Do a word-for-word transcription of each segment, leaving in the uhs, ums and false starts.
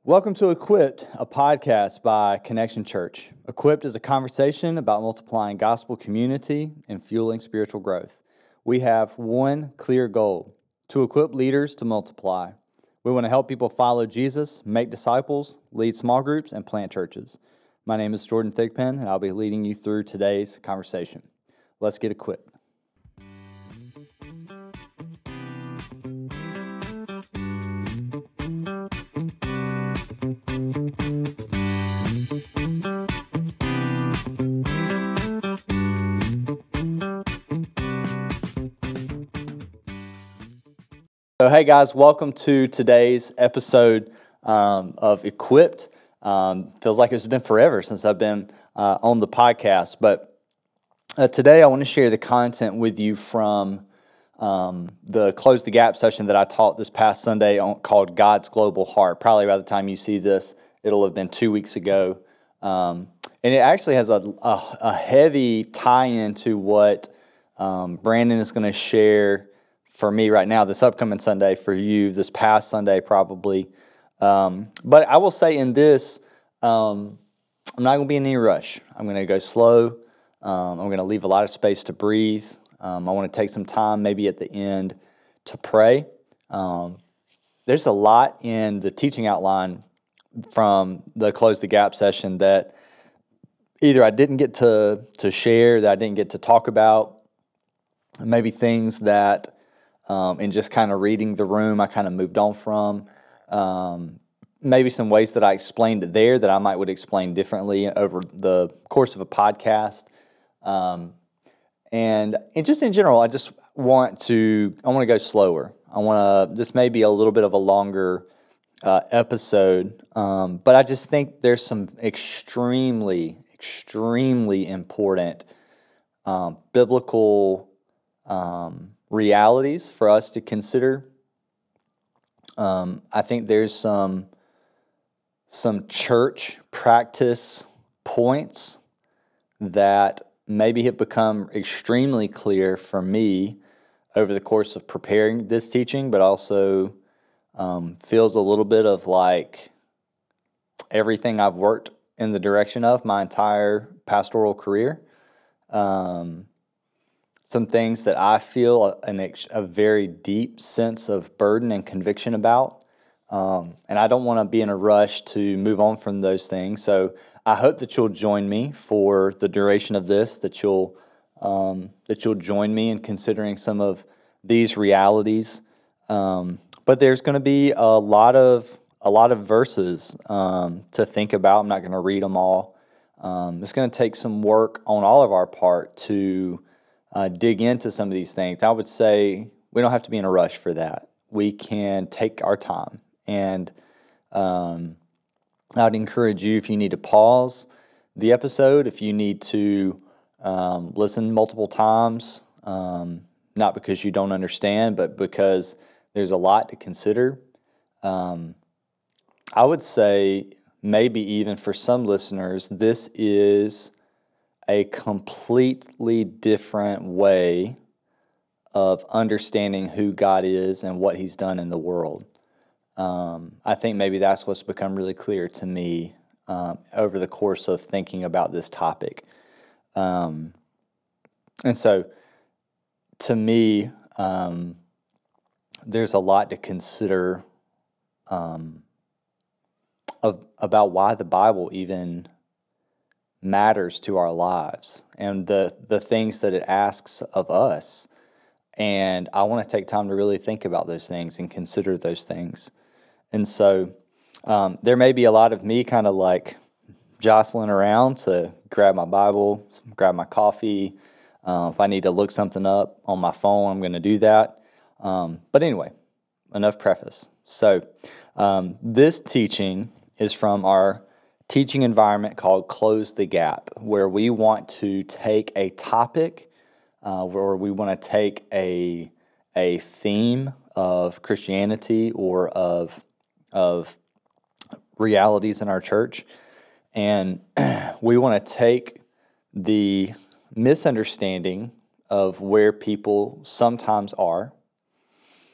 Welcome to Equipped, a podcast by Connection Church. Equipped is a conversation about multiplying gospel community and fueling spiritual growth. We have one clear goal: to equip leaders to multiply. We want to help people follow Jesus, make disciples, lead small groups, and plant churches. My name is Jordan Thigpen, and I'll be leading you through today's conversation. Let's get equipped. So, hey guys, welcome to today's episode um, of Equipped. Um, feels like it's been forever since I've been uh, on the podcast, but uh, today I want to share the content with you from um, the Close the Gap session that I taught this past Sunday on, called God's Global Heart. Probably by the time you see this, it'll have been two weeks ago. Um, and it actually has a, a, a heavy tie-in to what um, Brandon is going to share for me right now, this upcoming Sunday, for you, this past Sunday probably. Um, but I will say in this, um, I'm not going to be in any rush. I'm going to go slow. Um, I'm going to leave a lot of space to breathe. Um, I want to take some time maybe at the end to pray. Um, there's a lot in the teaching outline from the Close the Gap session that either I didn't get to, to share, that I didn't get to talk about, maybe things that Um, and just kind of reading the room, I kind of moved on from. Um, maybe some ways that I explained it there that I might would explain differently over the course of a podcast. Um, and, and just in general, I just want to, I want to go slower. I want to, this may be a little bit of a longer uh, episode, um, but I just think there's some extremely, extremely important um, biblical um realities for us to consider. Um, I think there's some some church practice points that maybe have become extremely clear for me over the course of preparing this teaching, but also um, feels a little bit of like everything I've worked in the direction of my entire pastoral career. Um, Some things that I feel an ex- a very deep sense of burden and conviction about. Um, and I don't want to be in a rush to move on from those things. So I hope that you'll join me for the duration of this, that you'll um, that you'll join me in considering some of these realities. Um, but there's going to be a lot of a lot of verses um, to think about. I'm not going to read them all. Um, it's going to take some work on all of our part to Uh, dig into some of these things. I would say we don't have to be in a rush for that. We can take our time. And um, I'd encourage you, if you need to pause the episode, if you need to um, listen multiple times, um, not because you don't understand, but because there's a lot to consider. Um, I would say maybe even for some listeners, this is a completely different way of understanding who God is and what He's done in the world. Um, I think maybe that's what's become really clear to me um, over the course of thinking about this topic. Um, and so, to me, um, there's a lot to consider um, of about why the Bible even matters to our lives and the the things that it asks of us. And I want to take time to really think about those things and consider those things. And so um, there may be a lot of me kind of like jostling around to grab my Bible, grab my coffee. Uh, if I need to look something up on my phone, I'm going to do that. Um, but anyway, enough preface. So um, this teaching is from our teaching environment called Close the Gap, where we want to take a topic, uh, where we want to take a a theme of Christianity or of of realities in our church, and we want to take the misunderstanding of where people sometimes are,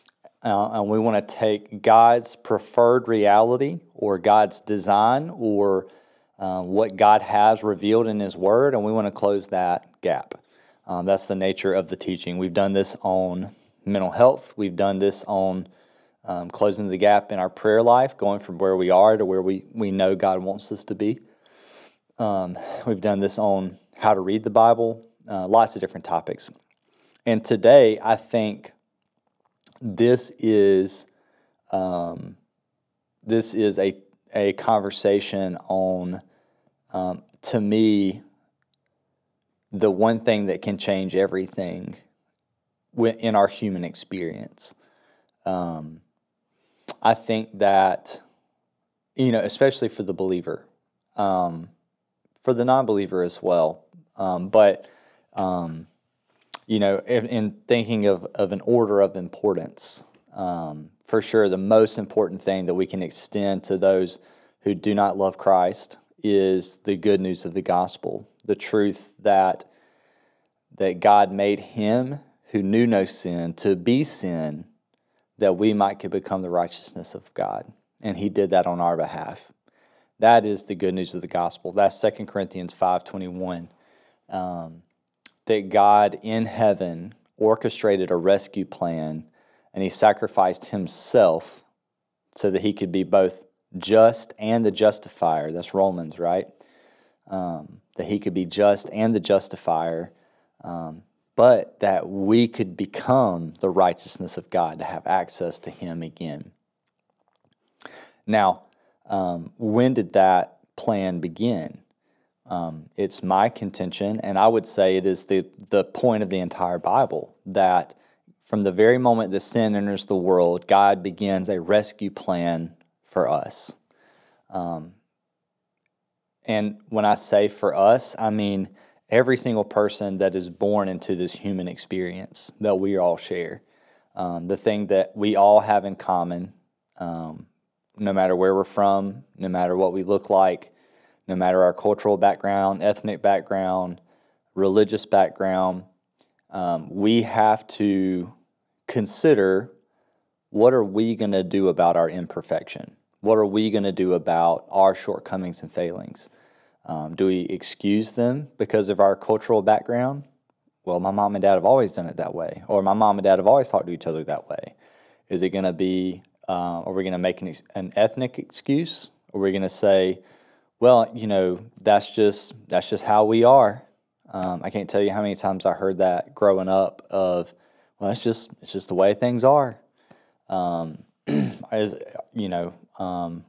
uh, and we want to take God's preferred reality or God's design or uh, what God has revealed in His Word, and we want to close that gap. Um, that's the nature of the teaching. We've done this on mental health. We've done this on um, closing the gap in our prayer life, going from where we are to where we, we know God wants us to be. Um, we've done this on how to read the Bible, uh, lots of different topics. And today, I think this is um, this is a a conversation on, um, to me, the one thing that can change everything in our human experience. Um, I think that, you know, especially for the believer, um, for the non-believer as well, um, but, um, you know, in, in thinking of, of an order of importance, um, for sure the most important thing that we can extend to those who do not love Christ is the good news of the gospel, the truth that that God made Him who knew no sin to be sin, that we might could become the righteousness of God. And He did that on our behalf. That is the good news of the gospel. That's Second Corinthians five twenty-one. Um, that God in heaven orchestrated a rescue plan, and He sacrificed Himself so that He could be both just and the justifier. That's Romans, right? Um, that He could be just and the justifier, um, but that we could become the righteousness of God, to have access to Him again. Now, um, when did that plan begin? Um, it's my contention, and I would say it is the, the point of the entire Bible, that from the very moment that sin enters the world, God begins a rescue plan for us. Um, and when I say for us, I mean every single person that is born into this human experience that we all share. Um, the thing that we all have in common, um, no matter where we're from, no matter what we look like, no matter our cultural background, ethnic background, religious background, um, we have to consider, what are we going to do about our imperfection? What are we going to do about our shortcomings and failings? Um, do we excuse them because of our cultural background? Well, my mom and dad have always done it that way, or my mom and dad have always talked to each other that way. Is it going to be, uh, are we going to make an, an ethnic excuse? Or are we going to say, well, you know, that's just that's just how we are. Um, I can't tell you how many times I heard that growing up. Of, well, it's just it's just the way things are. Um, as you know, um,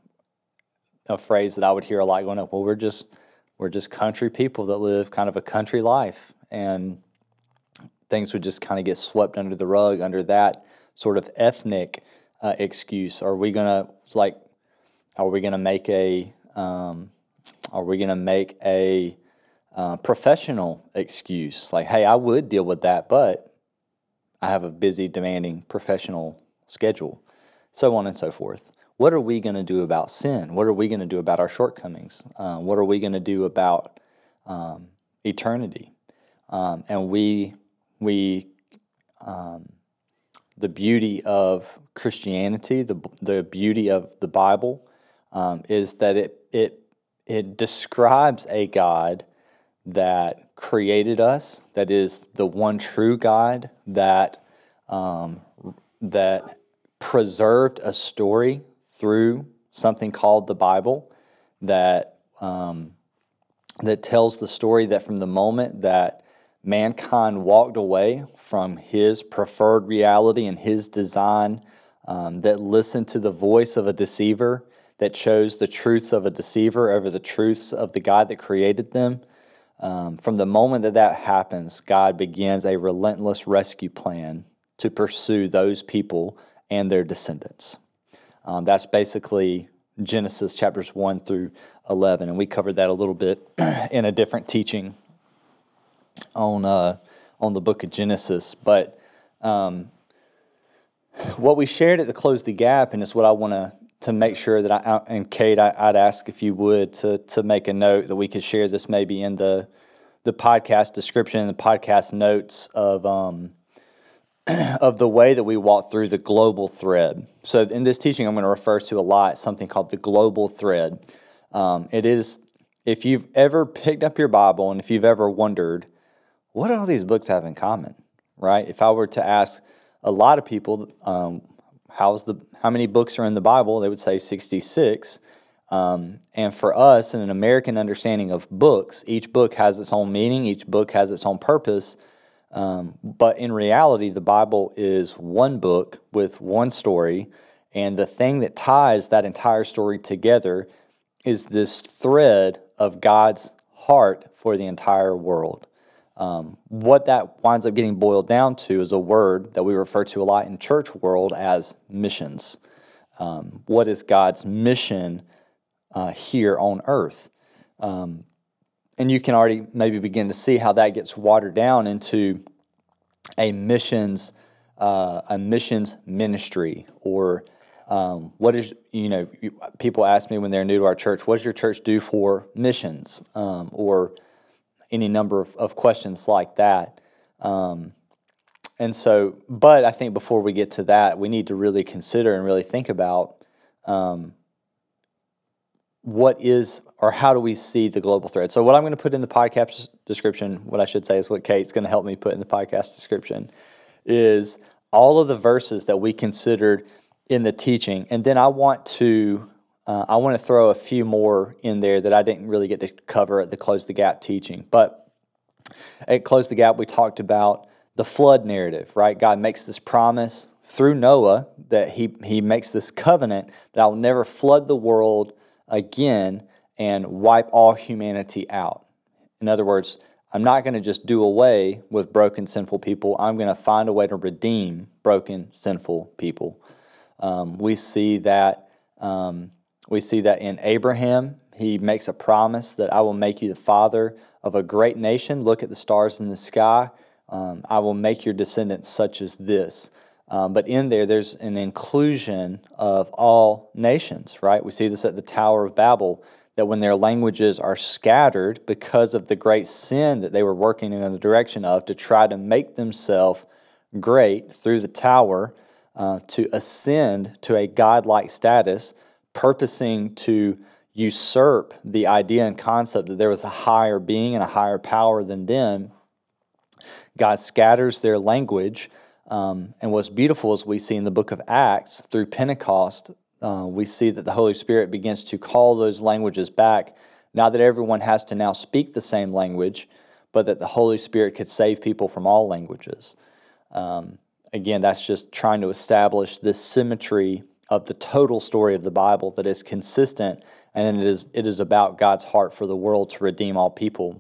a phrase that I would hear a lot growing up. Well, we're just we're just country people that live kind of a country life, and things would just kind of get swept under the rug under that sort of ethnic uh, excuse. Are we gonna like? Are we gonna make a um, Are we going to make a uh, professional excuse? Like, hey, I would deal with that, but I have a busy, demanding professional schedule, so on and so forth. What are we going to do about sin? What are we going to do about our shortcomings? Uh, what are we going to do about um, eternity? Um, and we, we, um, the beauty of Christianity, the the beauty of the Bible, um, is that it it It describes a God that created us, that is the one true God, that um, that preserved a story through something called the Bible, that um, that tells the story that from the moment that mankind walked away from His preferred reality and His design, um, that listened to the voice of a deceiver, that chose the truths of a deceiver over the truths of the God that created them. Um, from the moment that that happens, God begins a relentless rescue plan to pursue those people and their descendants. Um, that's basically Genesis chapters one through eleven, and we covered that a little bit in a different teaching on uh, on the book of Genesis. But um, what we shared at the Close the Gap, and it's what I want to to make sure that I, and Kate, I, I'd ask if you would to to make a note that we could share this maybe in the the podcast description and the podcast notes of um of the way that we walk through the global thread. So in this teaching, I'm going to refer to a lot something called the global thread. Um, it is, if you've ever picked up your Bible and if you've ever wondered, what do all these books have in common, right? If I were to ask a lot of people, um, how's the how many books are in the Bible, they would say sixty-six. Um, and for us, in an American understanding of books, each book has its own meaning, each book has its own purpose. Um, but in reality, the Bible is one book with one story, and the thing that ties that entire story together is this thread of God's heart for the entire world. Um, what that winds up getting boiled down to is a word that we refer to a lot in church world as missions. Um, what is God's mission uh, here on earth? Um, and you can already maybe begin to see how that gets watered down into a missions, uh, a missions ministry, or um, what is, you know, people ask me when they're new to our church, what does your church do for missions? Um, or any number of, of questions like that. Um, and so, but I think before we get to that, we need to really consider and really think about um, what is, or how do we see the global thread. So what I'm going to put in the podcast description, what I should say is what Kate's going to help me put in the podcast description, is all of the verses that we considered in the teaching. And then I want to Uh, I want to throw a few more in there that I didn't really get to cover at the Close the Gap teaching. But at Close the Gap, we talked about the flood narrative, right? God makes this promise through Noah that he, he makes this covenant that I will never flood the world again and wipe all humanity out. In other words, I'm not going to just do away with broken, sinful people. I'm going to find a way to redeem broken, sinful people. Um, we see that... Um, We see that in Abraham. He makes a promise that I will make you the father of a great nation. Look at the stars in the sky. Um, I will make your descendants such as this. Um, but in there, there's an inclusion of all nations, right? We see this at the Tower of Babel, that when their languages are scattered because of the great sin that they were working in the direction of to try to make themselves great through the tower, uh, to ascend to a godlike status, purposing to usurp the idea and concept that there was a higher being and a higher power than them. God scatters their language, um, and what's beautiful is we see in the book of Acts, through Pentecost, uh, we see that the Holy Spirit begins to call those languages back, not that everyone has to now speak the same language, but that the Holy Spirit could save people from all languages. Um, again, that's just trying to establish this symmetry of the total story of the Bible that is consistent, and it is it is about God's heart for the world to redeem all people.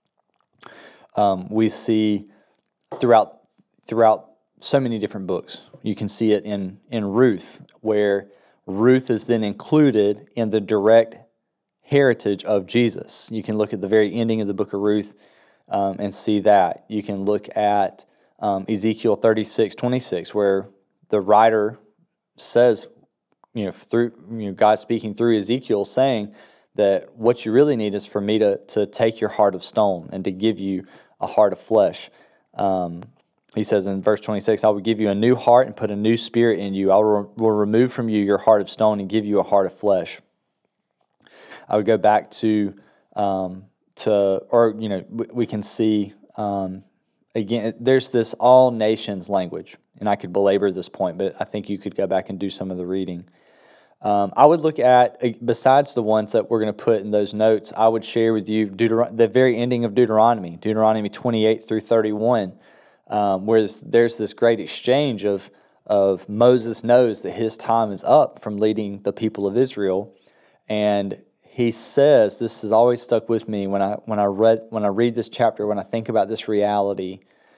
Um, we see throughout throughout so many different books. You can see it in, in Ruth, where Ruth is then included in the direct heritage of Jesus. You can look at the very ending of the book of Ruth um, and see that. You can look at um, Ezekiel thirty-six twenty-six, where the writer says, you know, through you know, God speaking through Ezekiel, saying that what you really need is for me to to take your heart of stone and to give you a heart of flesh. Um, he says in verse twenty-six, I will give you a new heart and put a new spirit in you. I will, will remove from you your heart of stone and give you a heart of flesh. I would go back to, um, to or, you know, we, we can see, um, again, there's this all nations language. And I could belabor this point, but I think you could go back and do some of the reading. Um, I would look at, besides the ones that we're going to put in those notes, I would share with you Deuteron- the very ending of Deuteronomy, Deuteronomy twenty-eight through thirty-one, um, where this, there's this great exchange of, of Moses knows that his time is up from leading the people of Israel. And he says, this has always stuck with me when I, when I, read, when I read this chapter, when I think about this reality.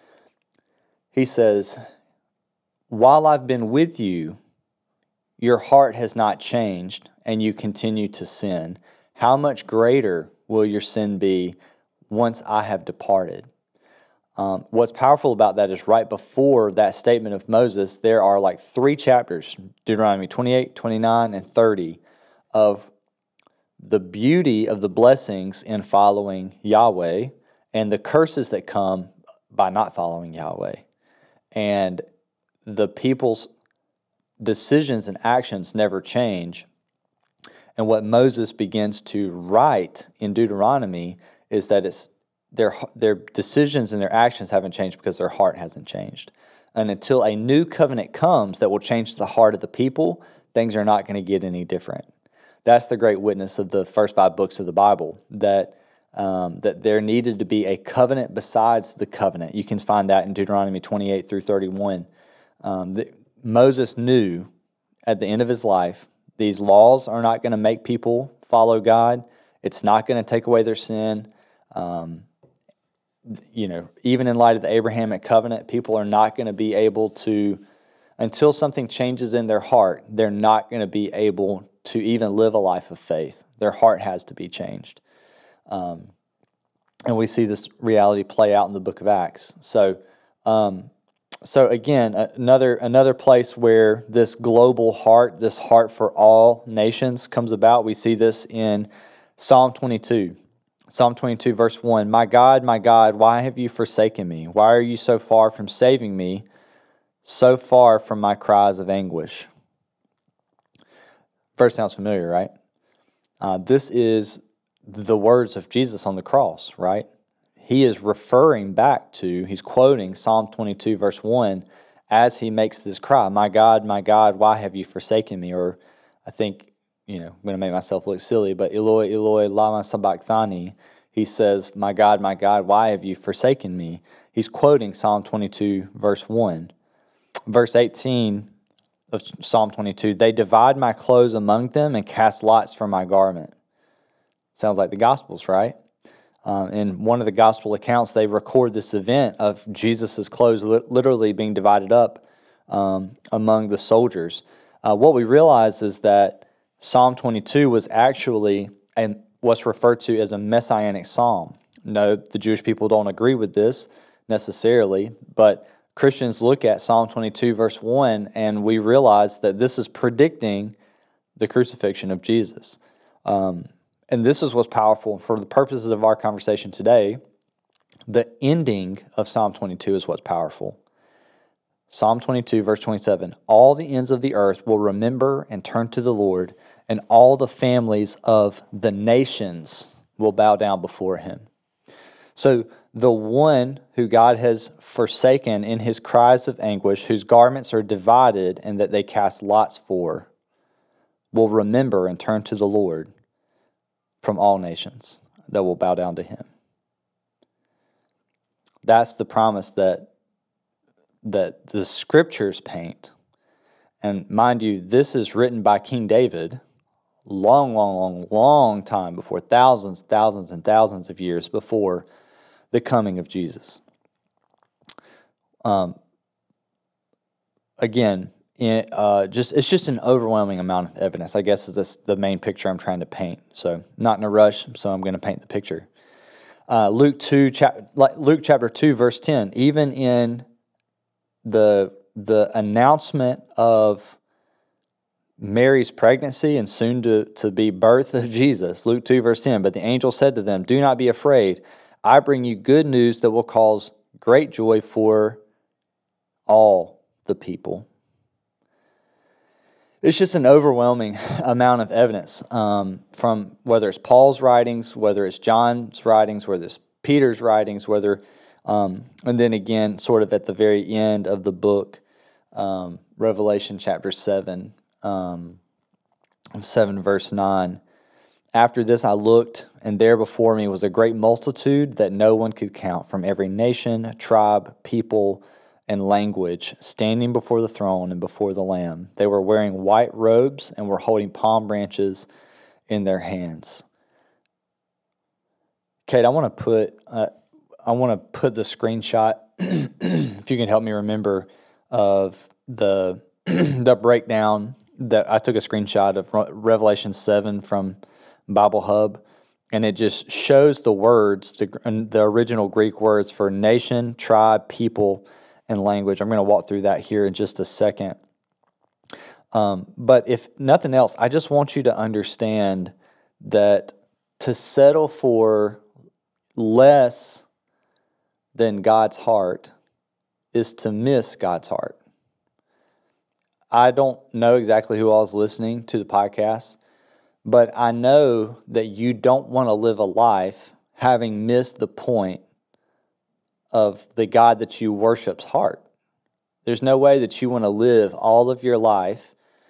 He says, while I've been with you, your heart has not changed, and you continue to sin. How much greater will your sin be once I have departed? Um, what's powerful about that is right before that statement of Moses, there are like three chapters, Deuteronomy twenty-eight, twenty-nine, and thirty, of the beauty of the blessings in following Yahweh and the curses that come by not following Yahweh. And the people's decisions and actions never change. And what Moses begins to write in Deuteronomy is that it's their their decisions and their actions haven't changed because their heart hasn't changed. And until a new covenant comes that will change the heart of the people, things are not going to get any different. That's the great witness of the first five books of the Bible, that um, that there needed to be a covenant besides the covenant. You can find that in Deuteronomy twenty-eight through thirty-one. Um, the, Moses knew at the end of his life, these laws are not going to make people follow God. It's not going to take away their sin. Um, you know, even in light of the Abrahamic covenant, people are not going to be able to, until something changes in their heart, they're not going to be able to even live a life of faith. Their heart has to be changed. Um, and we see this reality play out in the book of Acts. So, um, so again, another another place where this global heart, this heart for all nations comes about. We see this in Psalm twenty-two. Psalm twenty-two, verse one, "My God, my God, why have you forsaken me? Why are you so far from saving me, so far from my cries of anguish?" Verse sounds familiar, right? Uh, this is the words of Jesus on the cross, right? He is referring back to, he's quoting Psalm twenty-two, verse one, as he makes this cry, "My God, my God, why have you forsaken me?" Or I think, you know, I'm going to make myself look silly, but Eloi, Eloi, lama sabachthani, he says, "My God, my God, why have you forsaken me?" He's quoting Psalm twenty-two, verse one. Verse eighteen of Psalm twenty-two, "They divide my clothes among them and cast lots for my garment." Sounds like the Gospels, right? Uh, in one of the Gospel accounts, they record this event of Jesus' clothes li- literally being divided up um, among the soldiers. Uh, what we realize is that Psalm twenty-two was actually a, what's referred to as a messianic psalm. No, the Jewish people don't agree with this necessarily, but Christians look at Psalm twenty-two, verse one, and we realize that this is predicting the crucifixion of Jesus. Um, and this is what's powerful. For the purposes of our conversation today, the ending of Psalm twenty-two is what's powerful. Psalm twenty-two, verse twenty-seven, "All the ends of the earth will remember and turn to the Lord, and all the families of the nations will bow down before him." So the one who God has forsaken in his cries of anguish, whose garments are divided and that they cast lots for, will remember and turn to the Lord from all nations that will bow down to him. That's the promise that that the scriptures paint. And mind you, this is written by King David long, long, long, long time before, thousands, thousands, and thousands of years before the coming of Jesus. Um, again, in, uh, just it's just an overwhelming amount of evidence, I guess, is this the main picture I'm trying to paint. So, not in a rush, so I'm going to paint the picture. Uh, Luke two, chap- Luke chapter two, verse ten. Even in the the announcement of Mary's pregnancy and soon to, to be birth of Jesus, Luke two, verse ten. "But the angel said to them, 'Do not be afraid. I bring you good news that will cause great joy for all the people.'" It's just an overwhelming amount of evidence um, from whether it's Paul's writings, whether it's John's writings, whether it's Peter's writings, whether, um, and then again, sort of at the very end of the book, um, Revelation chapter seven, um, seven verse nine. "After this I looked, and there before me was a great multitude that no one could count, from every nation, tribe, people, and language, standing before the throne and before the Lamb. They were wearing white robes and were holding palm branches in their hands." Kate, I want to put uh, I want to put the screenshot, if you can help me remember, of the the breakdown that I took a screenshot of Revelation seven from Bible Hub, and it just shows the words, the, the original Greek words for nation, tribe, people, and language. I'm going to walk through that here in just a second. Um, but if nothing else, I just want you to understand that to settle for less than God's heart is to miss God's heart. I don't know exactly who all is listening to the podcast, but I know that you don't want to live a life having missed the point of the God that you worship's heart. There's no way that you want to live all of your life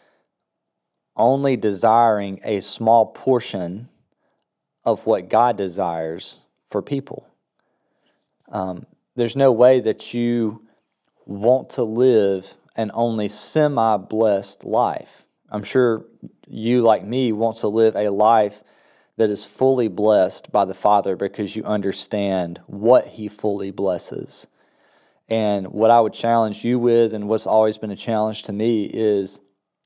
only desiring a small portion of what God desires for people. Um, there's no way that you want to live an only semi-blessed life. I'm sure you, like me, want to live a life that is fully blessed by the Father because you understand what He fully blesses. And what I would challenge you with, and what's always been a challenge to me, is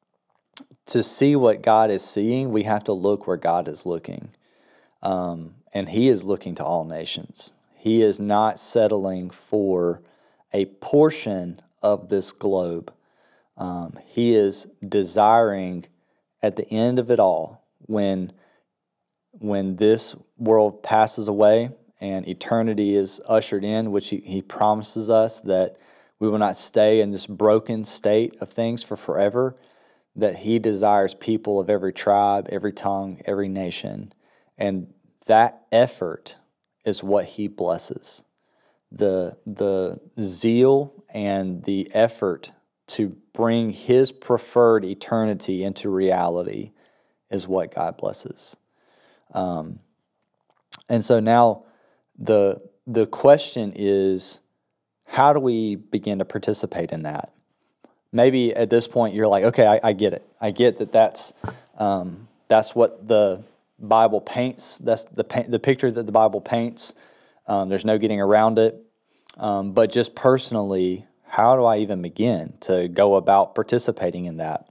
to see what God is seeing, we have to look where God is looking. Um, and He is looking to all nations. He is not settling for a portion of this globe. Um, he is desiring at the end of it all, when, when this world passes away and eternity is ushered in, which he, he promises us that we will not stay in this broken state of things for forever, that He desires people of every tribe, every tongue, every nation. And that effort is what He blesses. The, the zeal and the effort to bring His preferred eternity into reality is what God blesses. Um, and so now the the question is, how do we begin to participate in that? Maybe at this point you're like, okay, I, I get it. I get that that's um, that's what the Bible paints. That's the the picture that the Bible paints. Um, there's no getting around it. Um, but just personally, how do I even begin to go about participating in that?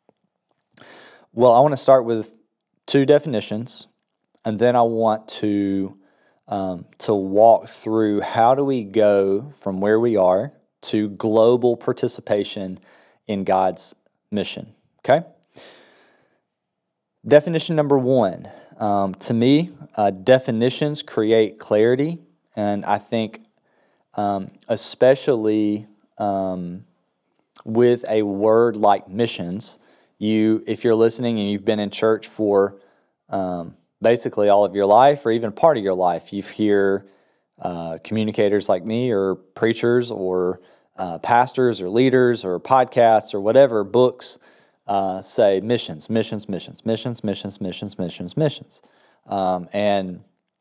Well, I want to start with two definitions, and then I want to um, to walk through how do we go from where we are to global participation in God's mission. Okay? Definition number one. Um, to me, uh, definitions create clarity, and I think um, especially um, with a word like missions, you, if you're listening and you've been in church for um, basically all of your life or even part of your life, you hear uh, communicators like me or preachers or uh, pastors or leaders or podcasts or whatever, books uh, say missions, missions, missions, missions, missions, missions, missions, missions. Um, and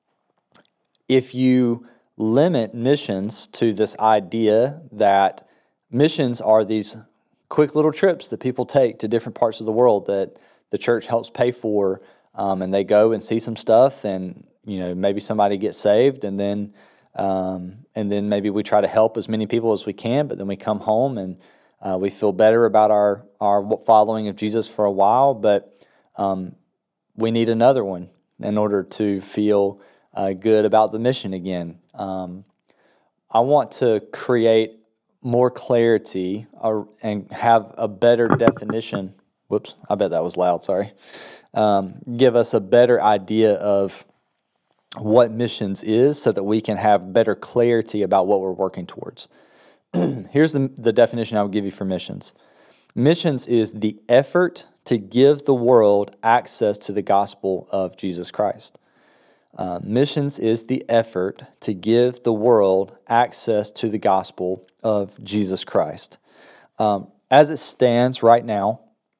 if you limit missions to this idea that missions are these quick little trips that people take to different parts of the world that the church helps pay for, um, and they go and see some stuff, and you know maybe somebody gets saved, and then um, and then maybe we try to help as many people as we can, but then we come home and uh, we feel better about our our following of Jesus for a while, but um, we need another one in order to feel uh, good about the mission again. Um, I want to create more clarity or, and have a better definition. Whoops, I bet that was loud, sorry. Um, give us a better idea of what missions is so that we can have better clarity about what we're working towards. Here's the, the definition I would give you for missions. Missions is the effort to give the world access to the gospel of Jesus Christ. Uh, missions is the effort to give the world access to the gospel of Jesus Christ. Um, as it stands right now,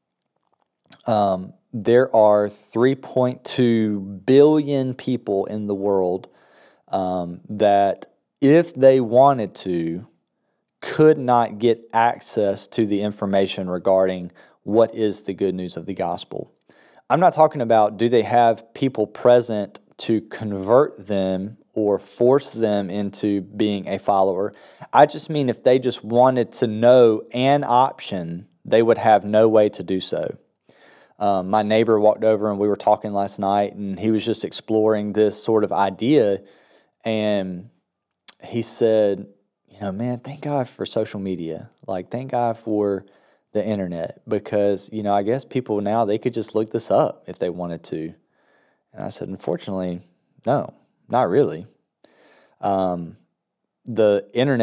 um, there are three point two billion people in the world um, that, if they wanted to, could not get access to the information regarding what is the good news of the gospel. I'm not talking about do they have people present to convert them or force them into being a follower. I just mean if they just wanted to know an option, they would have no way to do so. Um, my neighbor walked over and we were talking last night, and he was just exploring this sort of idea, and he said, you know, man, thank God for social media. Like, thank God for the internet, because, you know, I guess people now, they could just look this up if they wanted to. And I said, unfortunately, no, not really. Um, the internet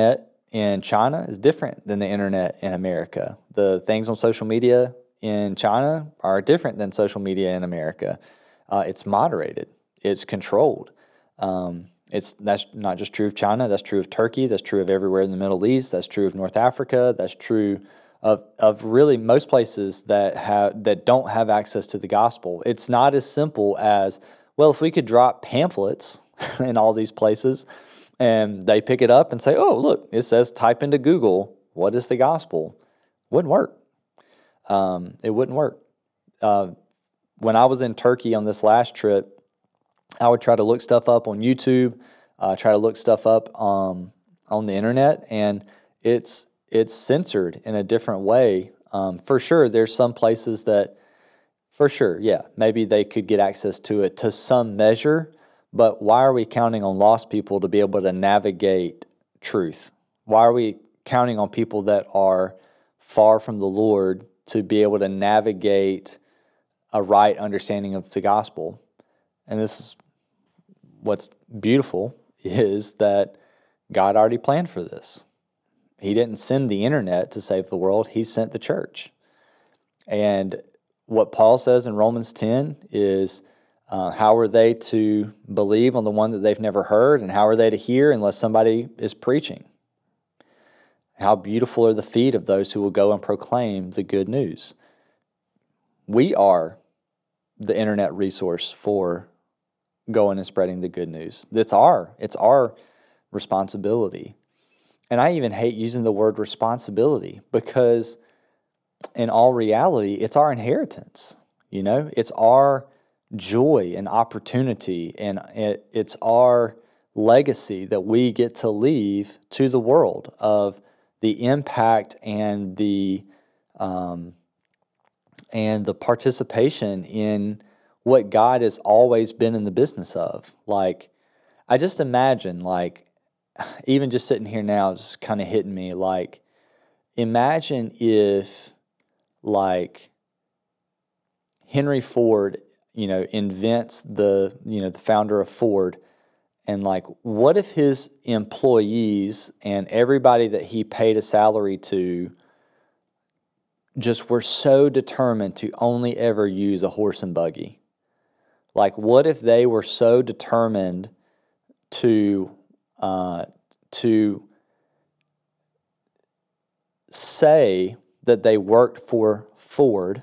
in China is different than the internet in America. The things on social media in China are different than social media in America. Uh, it's moderated. It's controlled. Um, it's that's not just true of China. That's true of Turkey. That's true of everywhere in the Middle East. That's true of North Africa. That's true of of really most places that have that don't have access to the gospel. It's not as simple as, well, if we could drop pamphlets in all these places and they pick it up and say, oh, look, it says type into Google, what is the gospel? Wouldn't work. Um, it wouldn't work. Uh, when I was in Turkey on this last trip, I would try to look stuff up on YouTube, uh, try to look stuff up um, on the internet, and it's it's censored in a different way. Um, for sure, there's some places that, for sure, yeah, maybe they could get access to it to some measure, but why are we counting on lost people to be able to navigate truth? Why are we counting on people that are far from the Lord to be able to navigate a right understanding of the gospel? And this is what's beautiful, is that God already planned for this. He didn't send the internet to save the world. He sent the church. And what Paul says in Romans ten is, uh, how are they to believe on the one that they've never heard? And how are they to hear unless somebody is preaching? How beautiful are the feet of those who will go and proclaim the good news. We are the internet resource for going and spreading the good news. It's our, it's our responsibility. And I even hate using the word responsibility, because in all reality, it's our inheritance. You know, it's our joy and opportunity, and it, it's our legacy that we get to leave to the world, of the impact and the um, and the participation in what God has always been in the business of. Like, I just imagine, like, even just sitting here now, it's kind of hitting me, like, imagine if, like, Henry Ford, you know, invents the, you know, the founder of Ford, and, like, what if his employees and everybody that he paid a salary to just were so determined to only ever use a horse and buggy? Like, what if they were so determined to uh, to say that they worked for Ford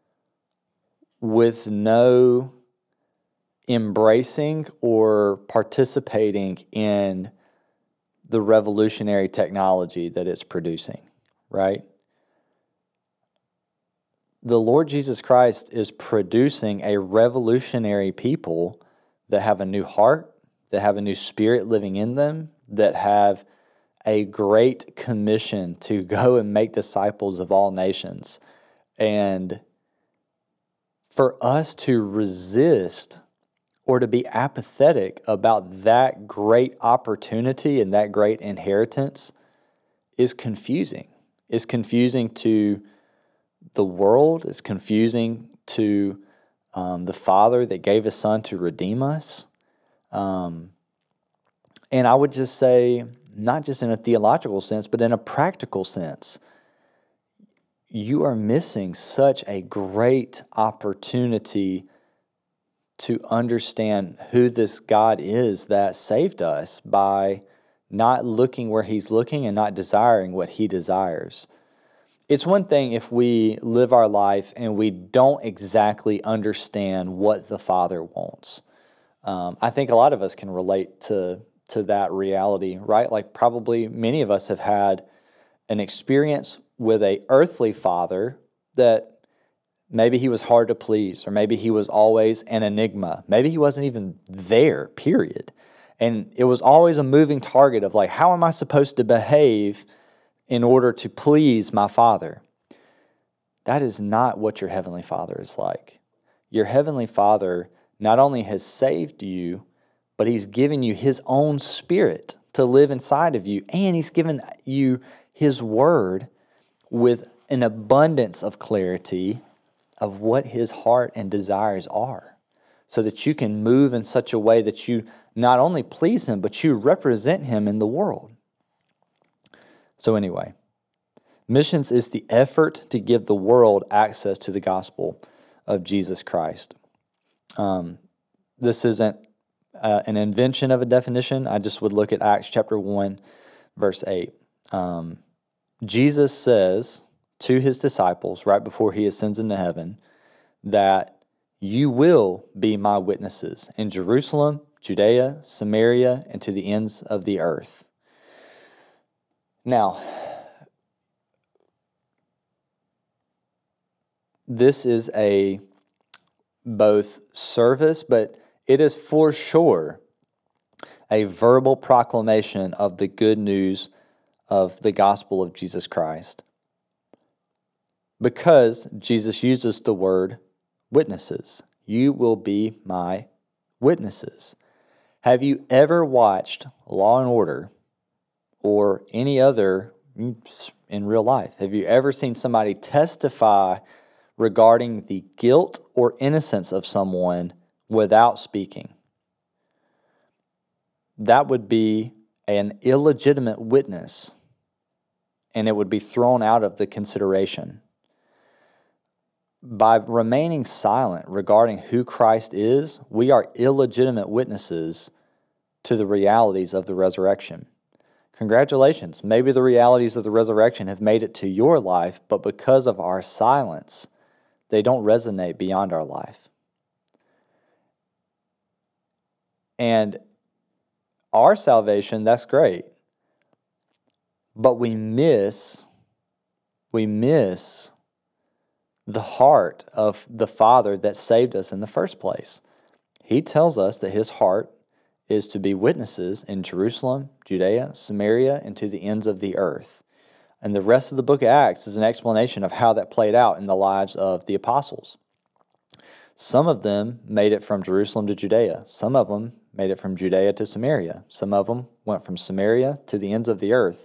with no embracing or participating in the revolutionary technology that it's producing, right? The Lord Jesus Christ is producing a revolutionary people that have a new heart, that have a new spirit living in them, that have a great commission to go and make disciples of all nations. And for us to resist or to be apathetic about that great opportunity and that great inheritance is confusing. It's confusing to the world. It's confusing to um, the Father that gave His Son to redeem us. Um, and I would just say, not just in a theological sense, but in a practical sense, you are missing such a great opportunity to understand who this God is that saved us by not looking where He's looking and not desiring what He desires. It's one thing if we live our life and we don't exactly understand what the Father wants. Um, I think a lot of us can relate to, to that reality, right? Like, probably many of us have had an experience with a earthly father that maybe he was hard to please, or maybe he was always an enigma. Maybe he wasn't even there, period. And it was always a moving target of, like, how am I supposed to behave in order to please my Father? That is not what your Heavenly Father is like. Your Heavenly Father not only has saved you, but He's given you His own Spirit to live inside of you, and He's given you His Word with an abundance of clarity of what His heart and desires are, so that you can move in such a way that you not only please Him, but you represent Him in the world. So anyway, missions is the effort to give the world access to the gospel of Jesus Christ. Um, this isn't uh, an invention of a definition. I just would look at Acts chapter one, verse eight. Um, Jesus says to his disciples right before he ascends into heaven that you will be my witnesses in Jerusalem, Judea, Samaria, and to the ends of the earth. Now, this is a both service, but it is for sure a verbal proclamation of the good news of the gospel of Jesus Christ. Because Jesus uses the word witnesses. You will be my witnesses. Have you ever watched Law and Order or any other in real life? Have you ever seen somebody testify regarding the guilt or innocence of someone without speaking? That would be an illegitimate witness, and it would be thrown out of the consideration. By remaining silent regarding who Christ is, we are illegitimate witnesses to the realities of the resurrection. Congratulations, maybe the realities of the resurrection have made it to your life, but because of our silence, they don't resonate beyond our life. And our salvation, that's great. But we miss, we miss the heart of the Father that saved us in the first place. He tells us that his heart is to be witnesses in Jerusalem, Judea, Samaria, and to the ends of the earth. And the rest of the book of Acts is an explanation of how that played out in the lives of the apostles. Some of them made it from Jerusalem to Judea. Some of them made it from Judea to Samaria. Some of them went from Samaria to the ends of the earth.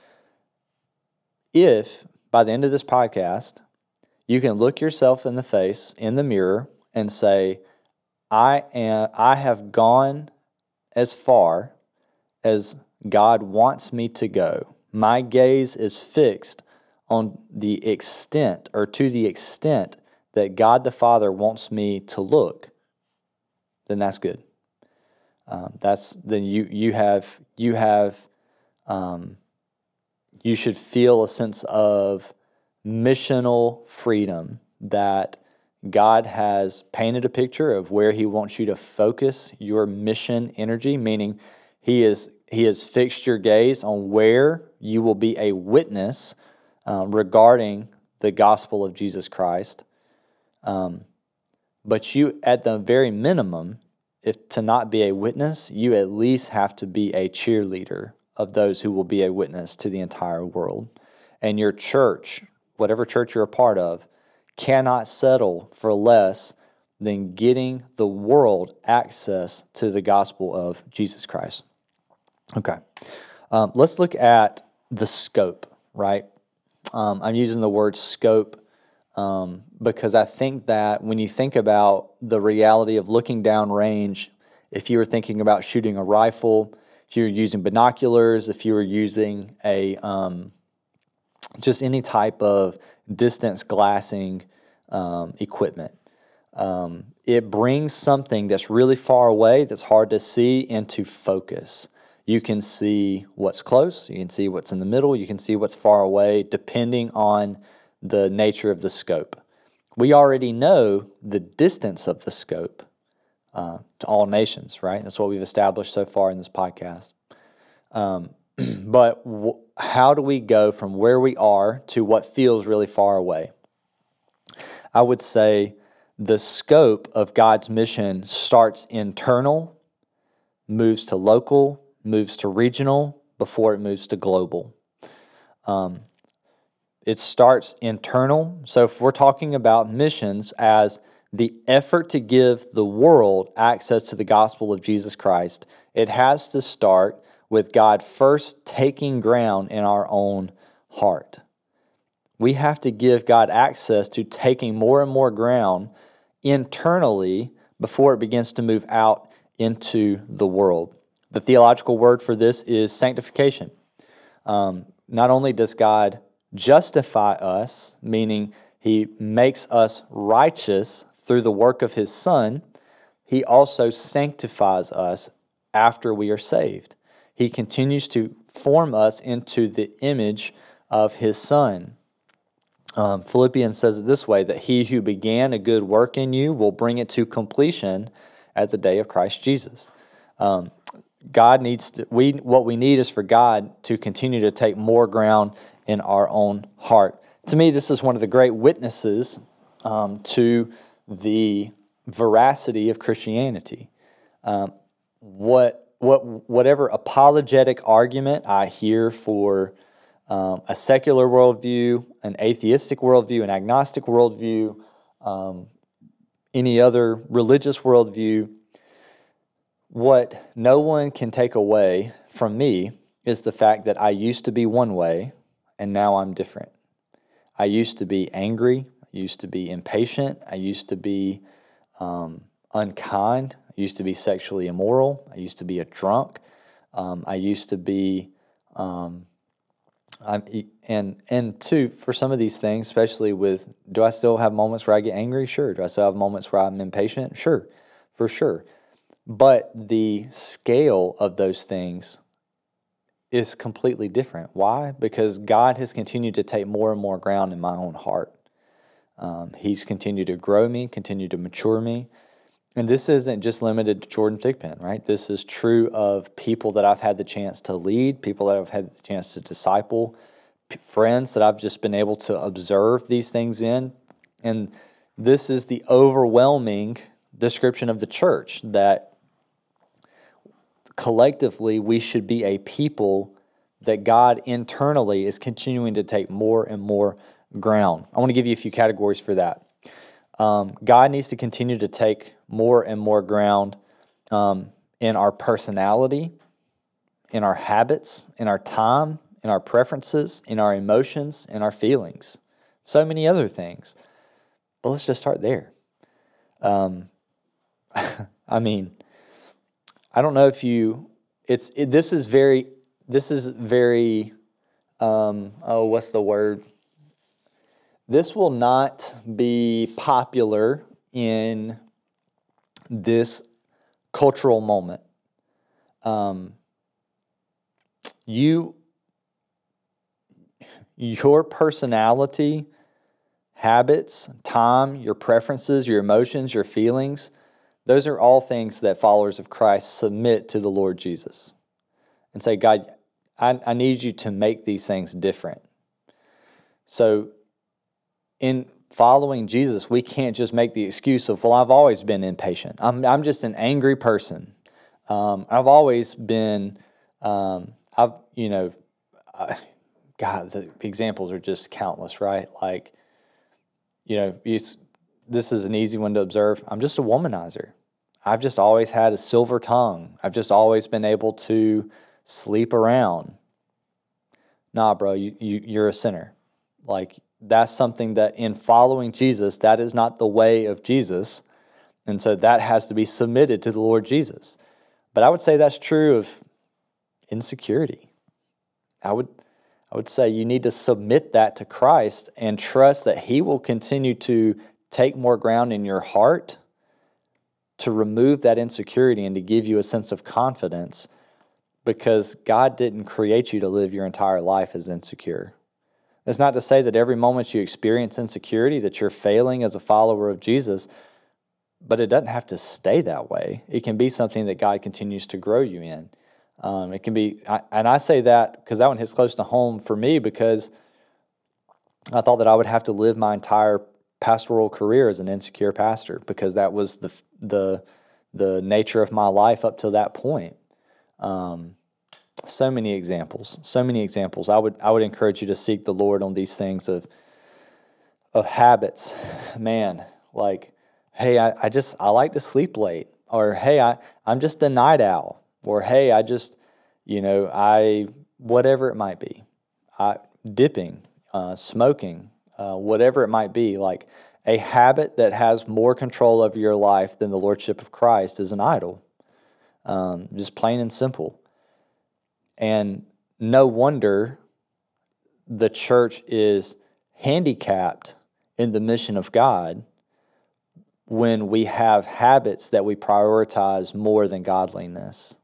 If, by the end of this podcast, you can look yourself in the face, in the mirror, and say, I am, I have gone as far as God wants me to go. My gaze is fixed on the extent, or to the extent, that God the Father wants me to look, then that's good. Um, that's then you you have you have um, you should feel a sense of missional freedom, that God has painted a picture of where he wants you to focus your mission energy, meaning he is he has fixed your gaze on where you will be a witness um, regarding the gospel of Jesus Christ. Um, but you, at the very minimum, if to not be a witness, you at least have to be a cheerleader of those who will be a witness to the entire world. And your church, whatever church you're a part of, cannot settle for less than getting the world access to the gospel of Jesus Christ. Okay, um, let's look at the scope, right? Um, I'm using the word scope um, because I think that when you think about the reality of looking down range, if you were thinking about shooting a rifle, if you were using binoculars, if you were using a um, just any type of distance glassing um, equipment, um, it brings something that's really far away, that's hard to see, into focus. You can see what's close, you can see what's in the middle, you can see what's far away, depending on the nature of the scope. We already know the distance of the scope uh, to all nations, right? That's what we've established so far in this podcast. Um, but w- how do we go from where we are to what feels really far away? I would say the scope of God's mission starts internal, moves to local, moves to regional, before it moves to global. Um, it starts internal. So if we're talking about missions as the effort to give the world access to the gospel of Jesus Christ, it has to start with God first taking ground in our own heart. We have to give God access to taking more and more ground internally before it begins to move out into the world. The theological word for this is sanctification. Um, not only does God justify us, meaning he makes us righteous through the work of his Son, he also sanctifies us after we are saved. He continues to form us into the image of his Son. Um, Philippians says it this way, that he who began a good work in you will bring it to completion at the day of Christ Jesus. Um, God needs to, we, what we need is for God to continue to take more ground in our own heart. To me, this is one of the great witnesses um, to the veracity of Christianity. Um, what, what, whatever apologetic argument I hear for um, a secular worldview, an atheistic worldview, an agnostic worldview, um, any other religious worldview, what no one can take away from me is the fact that I used to be one way and now I'm different. I used to be angry. I used to be impatient. I used to be um, unkind. I used to be sexually immoral. I used to be a drunk. Um, I used to be, um, I'm, and and two, for some of these things, especially with, do I still have moments where I get angry? Sure. Do I still have moments where I'm impatient? Sure, for sure. But the scale of those things is completely different. Why? Because God has continued to take more and more ground in my own heart. Um, he's continued to grow me, continue to mature me. And this isn't just limited to Jordan Thigpen, right? This is true of people that I've had the chance to lead, people that I've had the chance to disciple, p- friends that I've just been able to observe these things in. And this is the overwhelming description of the church, that collectively, we should be a people that God internally is continuing to take more and more ground. I want to give you a few categories for that. Um, God needs to continue to take more and more ground um, in our personality, in our habits, in our time, in our preferences, in our emotions, in our feelings. So many other things. But let's just start there. Um, I mean, I don't know if you, it's, it, this is very, this is very, um, oh, what's the word? This will not be popular in this cultural moment. Um, you, your personality, habits, time, your preferences, your emotions, your feelings, those are all things that followers of Christ submit to the Lord Jesus and say, God, I, I need you to make these things different. So in following Jesus, we can't just make the excuse of, well, I've always been impatient. I'm, I'm just an angry person. Um, I've always been, um, I've, you know, I, God, the examples are just countless, right? Like, you know, it's, this is an easy one to observe. I'm just a womanizer. I've just always had a silver tongue. I've just always been able to sleep around. Nah, bro, you, you, you're a sinner. Like, that's something that in following Jesus, that is not the way of Jesus. And so that has to be submitted to the Lord Jesus. But I would say that's true of insecurity. I would, I would say you need to submit that to Christ and trust that He will continue to take more ground in your heart to remove that insecurity and to give you a sense of confidence, because God didn't create you to live your entire life as insecure. That's not to say that every moment you experience insecurity that you're failing as a follower of Jesus, but it doesn't have to stay that way. It can be something that God continues to grow you in. Um, it can be, I, and I say that because that one hits close to home for me, because I thought that I would have to live my entire pastoral career as an insecure pastor, because that was the the the nature of my life up to that point. Um, so many examples, so many examples. I would I would encourage you to seek the Lord on these things of of habits. Man, like, hey, I, I just I like to sleep late, or hey, I I'm just a night owl, or hey, I just, you know, I whatever it might be, I dipping, uh, smoking. Uh, whatever it might be, like a habit that has more control over your life than the Lordship of Christ is an idol. Um, just plain and simple. And no wonder the church is handicapped in the mission of God when we have habits that we prioritize more than godliness.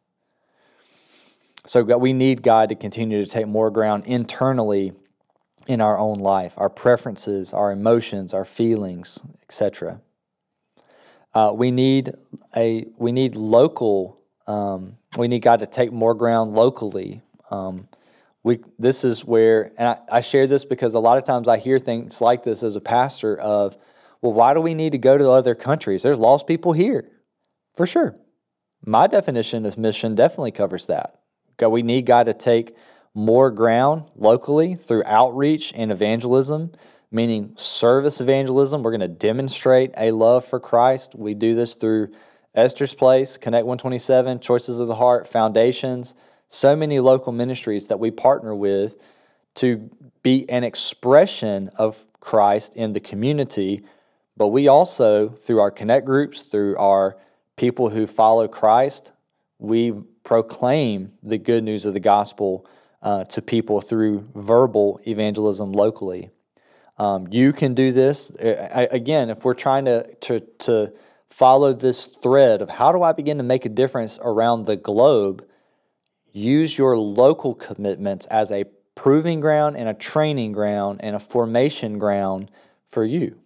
So we need God to continue to take more ground internally in our own life, our preferences, our emotions, our feelings, et cetera. Uh, we need a we need local. Um, we need God to take more ground locally. Um, we this is where, and I, I share this because a lot of times I hear things like this as a pastor of, well, why do we need to go to other countries? There's lost people here, for sure. My definition of mission definitely covers that. God, we need God to take more ground locally through outreach and evangelism, meaning service evangelism. We're going to demonstrate a love for Christ. We do this through Esther's Place, Connect one twenty-seven, Choices of the Heart, Foundations, so many local ministries that we partner with to be an expression of Christ in the community. But we also, through our Connect groups, through our people who follow Christ, we proclaim the good news of the gospel uh, to people through verbal evangelism locally. Um, you can do this. I, again, if we're trying to, to, to follow this thread of how do I begin to make a difference around the globe, use your local commitments as a proving ground and a training ground and a formation ground for you.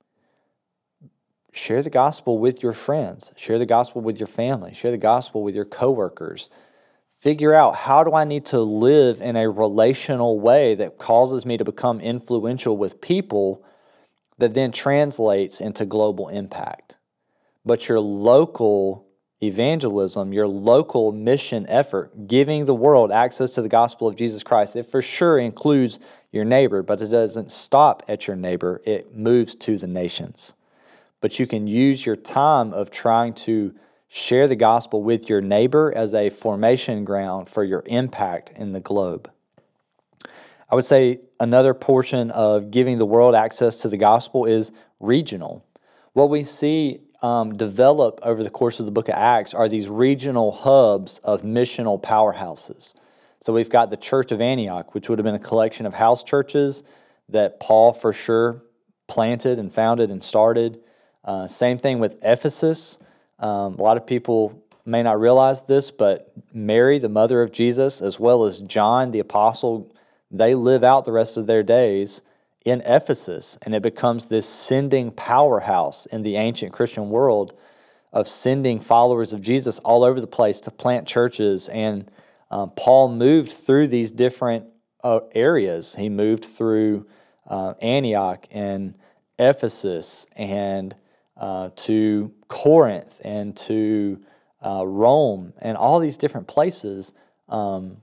Share the gospel with your friends. Share the gospel with your family. Share the gospel with your coworkers. Figure out, how do I need to live in a relational way that causes me to become influential with people that then translates into global impact. But your local evangelism, your local mission effort, giving the world access to the gospel of Jesus Christ, it for sure includes your neighbor, but it doesn't stop at your neighbor. It moves to the nations. But you can use your time of trying to share the gospel with your neighbor as a formation ground for your impact in the globe. I would say another portion of giving the world access to the gospel is regional. What we see um, develop over the course of the book of Acts are these regional hubs of missional powerhouses. So we've got the Church of Antioch, which would have been a collection of house churches that Paul for sure planted and founded and started. Uh, same thing with Ephesus. Um, a lot of people may not realize this, but Mary, the mother of Jesus, as well as John, the apostle, they live out the rest of their days in Ephesus, and it becomes this sending powerhouse in the ancient Christian world of sending followers of Jesus all over the place to plant churches. And um, Paul moved through these different uh, areas. He moved through uh, Antioch and Ephesus and uh, to Corinth and to uh, Rome and all these different places. Um,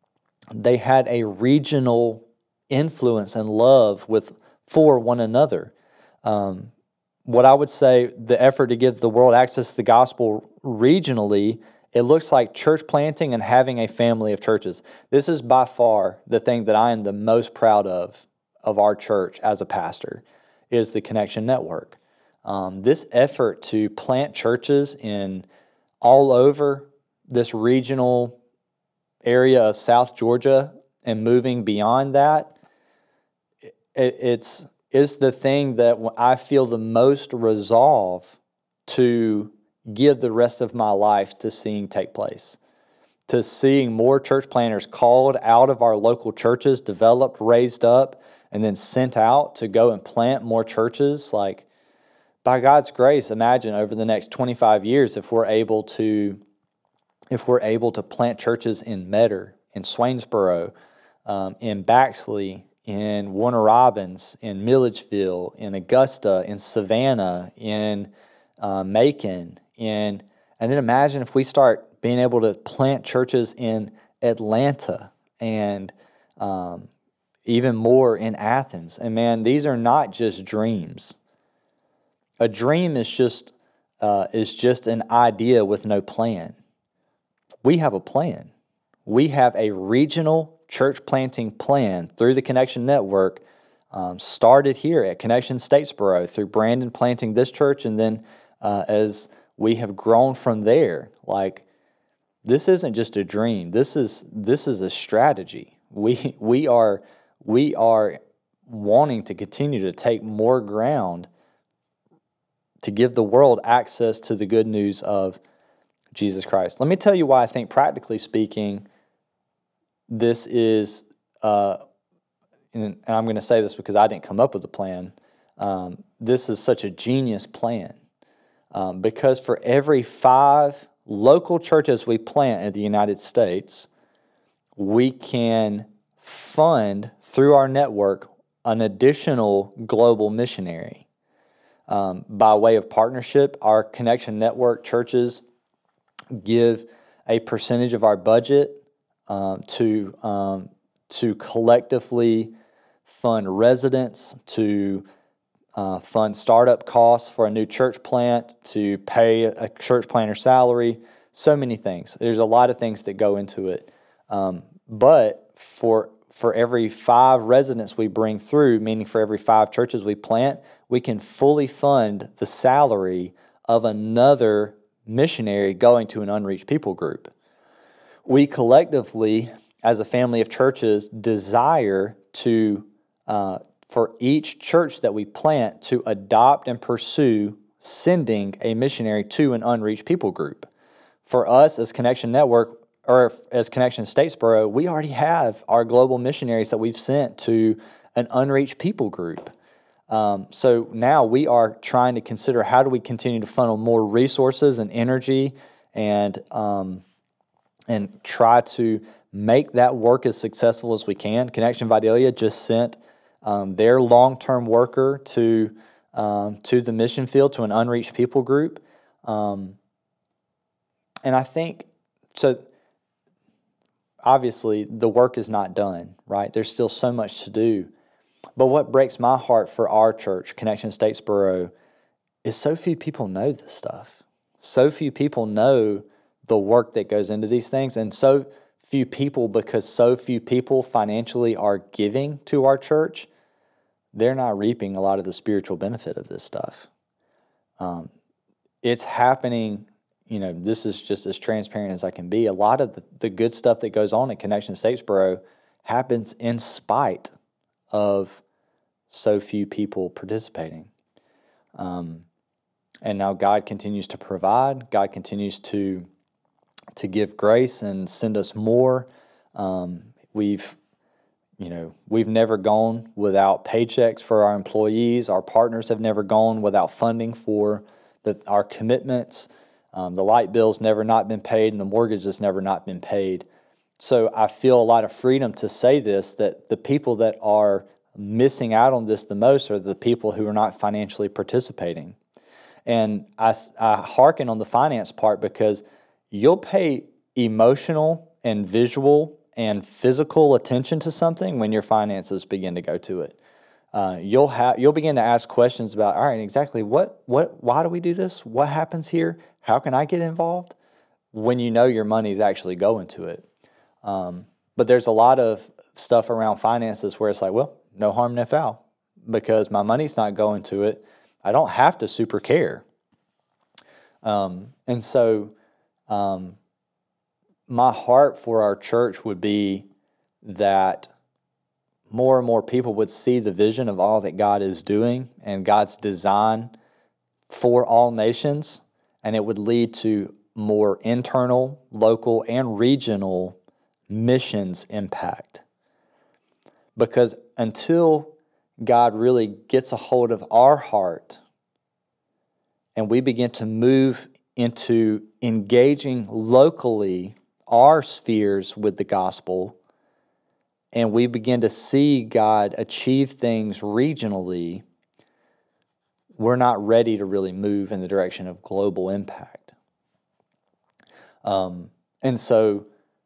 they had a regional influence and love with for one another. Um, what I would say, the effort to give the world access to the gospel regionally, it looks like church planting and having a family of churches. This is by far the thing that I am the most proud of, of our church as a pastor, is the Connection Network. Um, this effort to plant churches in all over this regional area of South Georgia and moving beyond that, it, it's, it's the thing that I feel the most resolve to give the rest of my life to seeing take place. To seeing more church planters called out of our local churches, developed, raised up, and then sent out to go and plant more churches. Like, by God's grace, imagine over the next twenty-five years if we're able to, if we're able to plant churches in Metter, in Swainsboro, um, in Baxley, in Warner Robins, in Milledgeville, in Augusta, in Savannah, in uh, Macon, in and then imagine if we start being able to plant churches in Atlanta and um, even more in Athens. And man, these are not just dreams. A dream is just uh, is just an idea with no plan. We have a plan. We have a regional church planting plan through the Connection Network, um, started here at Connection Statesboro through Brandon planting this church, and then uh, as we have grown from there. Like, this isn't just a dream. This is this is a strategy. We we are we are wanting to continue to take more ground to give the world access to the good news of Jesus Christ. Let me tell you why I think, practically speaking, this is, uh, and I'm going to say this because I didn't come up with the plan, um, this is such a genius plan. Um, because for every five local churches we plant in the United States, we can fund through our network an additional global missionary. Um, by way of partnership, our Connection Network churches give a percentage of our budget um, to um, to collectively fund residents, to uh, fund startup costs for a new church plant, to pay a church planter salary, so many things. There's a lot of things that go into it. Um, but for for every five residents we bring through, meaning for every five churches we plant, we can fully fund the salary of another missionary going to an unreached people group. We collectively, as a family of churches, desire to, uh, for each church that we plant, to adopt and pursue sending a missionary to an unreached people group. For us as Connection Network, or as Connection Statesboro, we already have our global missionaries that we've sent to an unreached people group. Um, so now we are trying to consider, how do we continue to funnel more resources and energy and um, and try to make that work as successful as we can. Connection Vidalia just sent um, their long-term worker to um, to the mission field, to an unreached people group. Um, and I think, so obviously the work is not done, right? There's still so much to do. But what breaks my heart for our church, Connection Statesboro, is so few people know this stuff. So few people know the work that goes into these things, and so few people, because so few people financially are giving to our church, they're not reaping a lot of the spiritual benefit of this stuff. Um, it's happening, you know, this is just as transparent as I can be. A lot of the, the good stuff that goes on at Connection Statesboro happens in spite of so few people participating. Um, and now God continues to provide. God continues to to give grace and send us more. Um, we've, you know, we've never gone without paychecks for our employees. Our partners have never gone without funding for the, our commitments. Um, the light bill's never not been paid, and the mortgage has never not been paid. So I feel a lot of freedom to say this, that the people that are missing out on this the most are the people who are not financially participating. And I, I hearken on the finance part, because you'll pay emotional and visual and physical attention to something when your finances begin to go to it. Uh, you'll have you'll begin to ask questions about, all right, exactly what what why do we do this? What happens here? How can I get involved? When you know your money's actually going to it. Um, but there's a lot of stuff around finances where it's like, well, no harm, no foul, because my money's not going to it. I don't have to super care. Um, and so um, my heart for our church would be that more and more people would see the vision of all that God is doing and God's design for all nations, and it would lead to more internal, local, and regional missions impact. Because until God really gets a hold of our heart and we begin to move into engaging locally our spheres with the gospel, and we begin to see God achieve things regionally, we're not ready to really move in the direction of global impact. Um, and so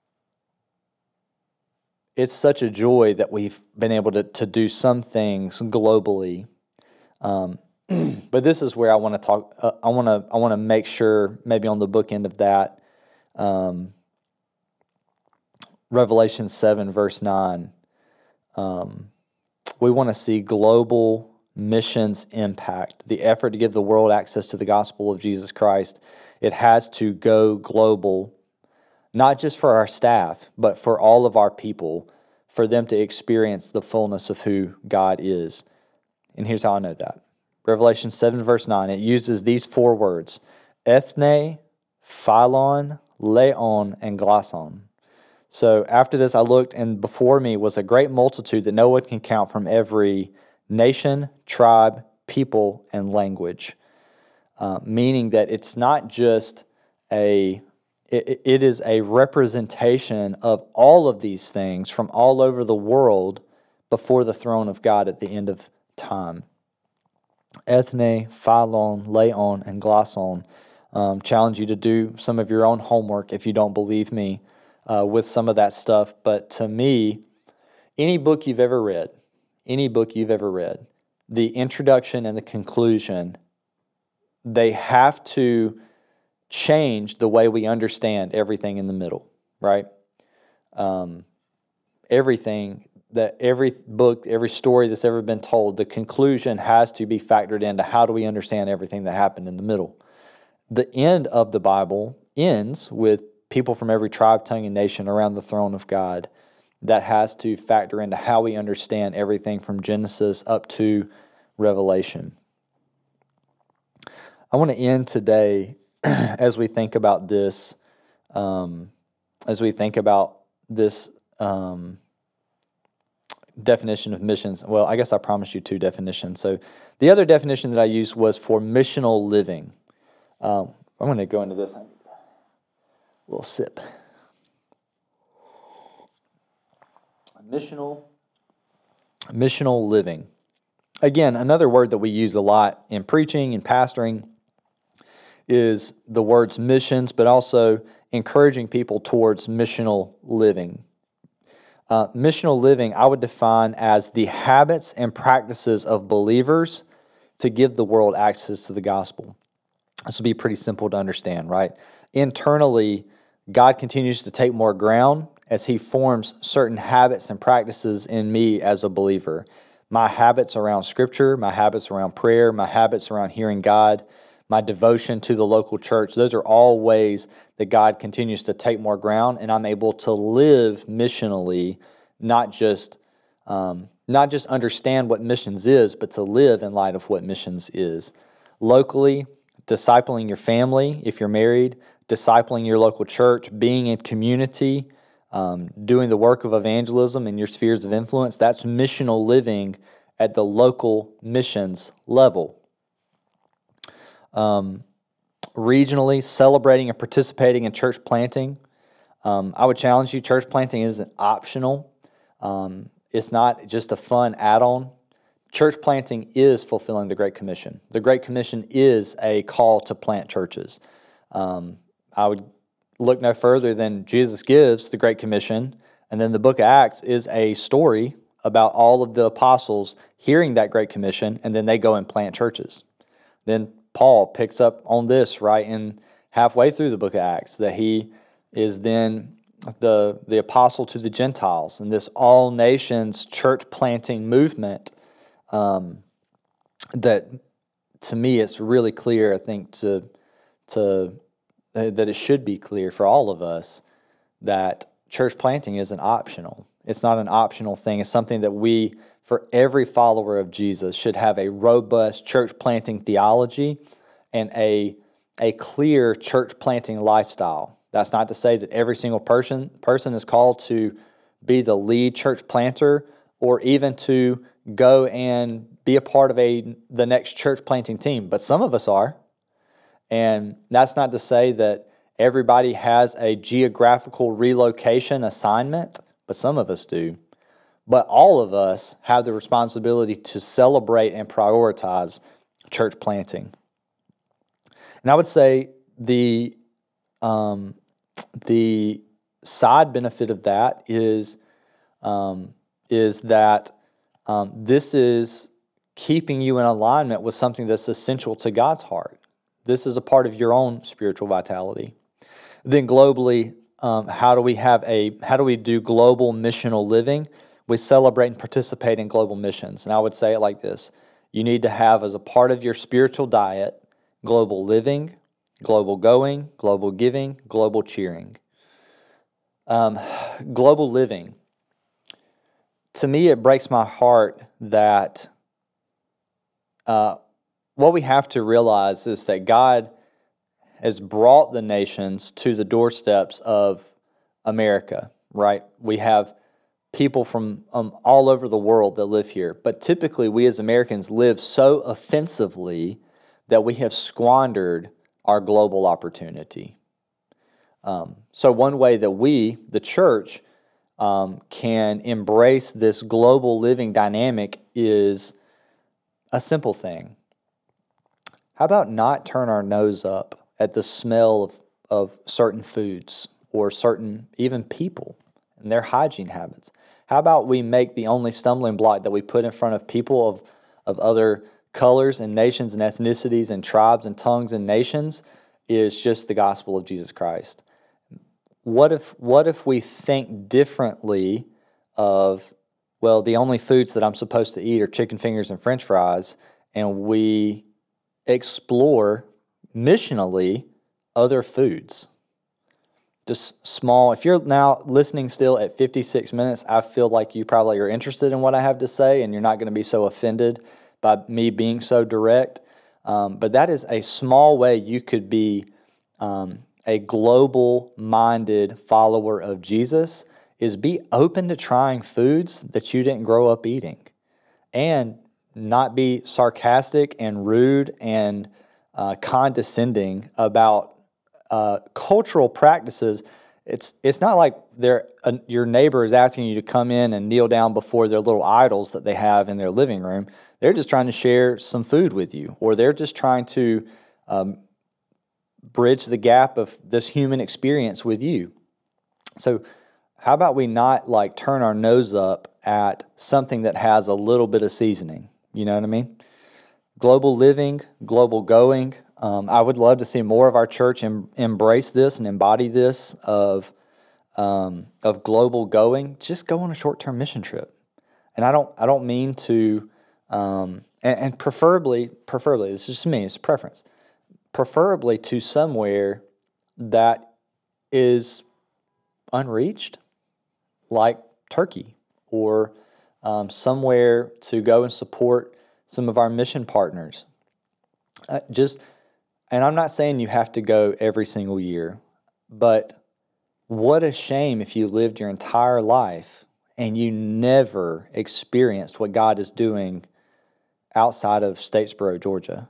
it's such a joy that we've been able to, to do some things globally. Um, but this is where I want to talk. Uh, I want to I want to make sure, maybe on the bookend of that, um, Revelation seven verse nine. Um, we want to see global missions impact. The effort to give the world access to the gospel of Jesus Christ, it has to go global, not just for our staff, but for all of our people, for them to experience the fullness of who God is. And here's how I know that. Revelation seven, verse nine, it uses these four words, ethne, philon, leon, and glosson. So after this I looked, and before me was a great multitude that no one can count, from every nation, tribe, people, and language. Uh, meaning that it's not just a, it, it is a representation of all of these things from all over the world before the throne of God at the end of time. Ethne, philon, leon, and glosson. Um, challenge you to do some of your own homework if you don't believe me uh, with some of that stuff. But to me, any book you've ever read, any book you've ever read, the introduction and the conclusion, they have to change the way we understand everything in the middle, right? Um, everything, that every book, every story that's ever been told, the conclusion has to be factored into how do we understand everything that happened in the middle. The end of the Bible ends with people from every tribe, tongue, and nation around the throne of God. That has to factor into how we understand everything from Genesis up to Revelation. I want to end today as we think about this, um, as we think about this um, definition of missions. Well, I guess I promised you two definitions. So the other definition that I used was for missional living. Um, I'm going to go into this. A little sip. Missional, missional living. Again, another word that we use a lot in preaching and pastoring is the words missions, but also encouraging people towards missional living. Uh, missional living, I would define as the habits and practices of believers to give the world access to the gospel. This will be pretty simple to understand, right? Internally, God continues to take more ground as He forms certain habits and practices in me as a believer. My habits around Scripture, my habits around prayer, my habits around hearing God, my devotion to the local church, those are all ways that God continues to take more ground, and I'm able to live missionally, not just um, not just understand what missions is, but to live in light of what missions is. Locally, discipling your family, if you're married, discipling your local church, being in community, um, doing the work of evangelism in your spheres of influence, that's missional living at the local missions level. Um, regionally, celebrating and participating in church planting. Um, I would challenge you, church planting isn't optional. Um, it's not just a fun add-on. Church planting is fulfilling the Great Commission. The Great Commission is a call to plant churches. Um, I would look no further than Jesus gives the Great Commission, and then the book of Acts is a story about all of the apostles hearing that Great Commission, and then they go and plant churches. Then Paul picks up on this right in halfway through the book of Acts, that he is then the, the apostle to the Gentiles, and this all nations church planting movement. Um, that to me, it's really clear, I think, to to uh, that it should be clear for all of us that church planting isn't optional. It's not an optional thing. It's something that we, for every follower of Jesus, should have a robust church planting theology and a a clear church planting lifestyle. That's not to say that every single person person is called to be the lead church planter or even to go and be a part of a the next church planting team, but some of us are. And that's not to say that everybody has a geographical relocation assignment, but some of us do. But all of us have the responsibility to celebrate and prioritize church planting. And I would say the um, the side benefit of that is um, is that um, this is keeping you in alignment with something that's essential to God's heart. This is a part of your own spiritual vitality. Then globally, um, how do we have a how do we do global missional living? We celebrate and participate in global missions. And I would say it like this: you need to have as a part of your spiritual diet global living, global going, global giving, global cheering. Um, global living. to me, it breaks my heart that uh, what we have to realize is that God has brought the nations to the doorsteps of America, right? We have people from um, all over the world that live here, but typically we as Americans live so offensively that we have squandered our global opportunity. Um, so one way that we, the church, um, can embrace this global living dynamic is a simple thing. How about not turn our nose up at the smell of, of certain foods or certain even people and their hygiene habits? How about we make the only stumbling block that we put in front of people of, of other colors and nations and ethnicities and tribes and tongues and nations is just the gospel of Jesus Christ? What if what if we think differently of, well, the only foods that I'm supposed to eat are chicken fingers and French fries, and we explore missionally other foods? Just small. If you're now listening still at fifty-six minutes, I feel like you probably are interested in what I have to say, and you're not going to be so offended by me being so direct. Um, but that is a small way you could be um, a global-minded follower of Jesus, is be open to trying foods that you didn't grow up eating, and not be sarcastic and rude and uh, condescending about uh, cultural practices. It's it's not like they're, uh, your neighbor is asking you to come in and kneel down before their little idols that they have in their living room. They're just trying to share some food with you, or they're just trying to um, bridge the gap of this human experience with you. So how about we not like turn our nose up at something that has a little bit of seasoning? You know what I mean? Global living, global going. Um, I would love to see more of our church em- embrace this and embody this of um, of global going. Just go on a short-term mission trip, and I don't I don't mean to, um, and, and preferably preferably this is just me, it's a preference. Preferably to somewhere that is unreached, like Turkey, or um, somewhere to go and support some of our mission partners. Uh, just, and I'm not saying you have to go every single year, but what a shame if you lived your entire life and you never experienced what God is doing outside of Statesboro, Georgia.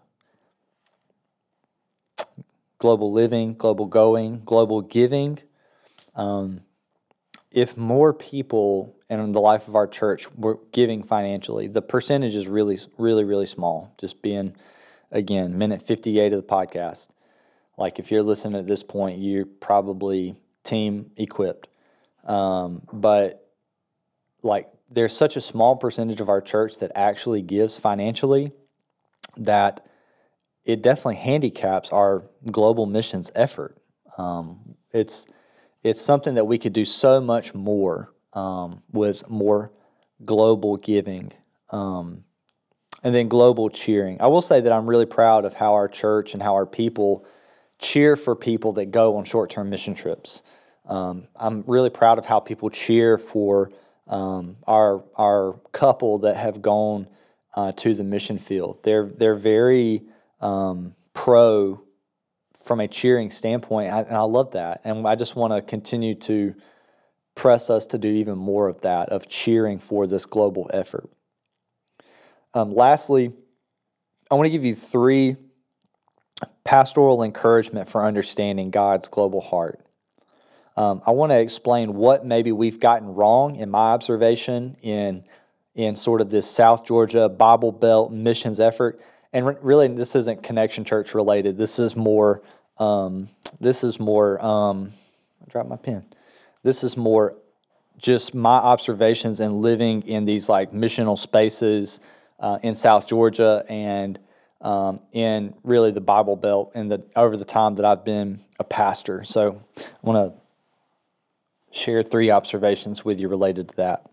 Global living, global going, global giving. Um, if more people in the life of our church were giving financially, the percentage is really, really, really small. Just being, again, minute fifty-eight of the podcast. Like if you're listening at this point, you're probably team equipped. Um, but like there's such a small percentage of our church that actually gives financially that it definitely handicaps our global missions effort. Um, it's it's something that we could do so much more um, with more global giving, um, and then global cheering. I will say that I'm really proud of how our church and how our people cheer for people that go on short-term mission trips. Um, I'm really proud of how people cheer for um, our our couple that have gone uh, to the mission field. They're they're very Um, pro from a cheering standpoint, and I love that. And I just want to continue to press us to do even more of that, of cheering for this global effort. Um, lastly, I want to give you three pastoral encouragement for understanding God's global heart. Um, I want to explain what maybe we've gotten wrong in my observation in in sort of this South Georgia Bible Belt missions effort. And really, this isn't Connection Church related. This is more. Um, this is more. Um, I dropped my pen. This is more just my observations and living in these like missional spaces uh, in South Georgia and um, in really the Bible Belt and the over the time that I've been a pastor. So I want to share three observations with you related to that.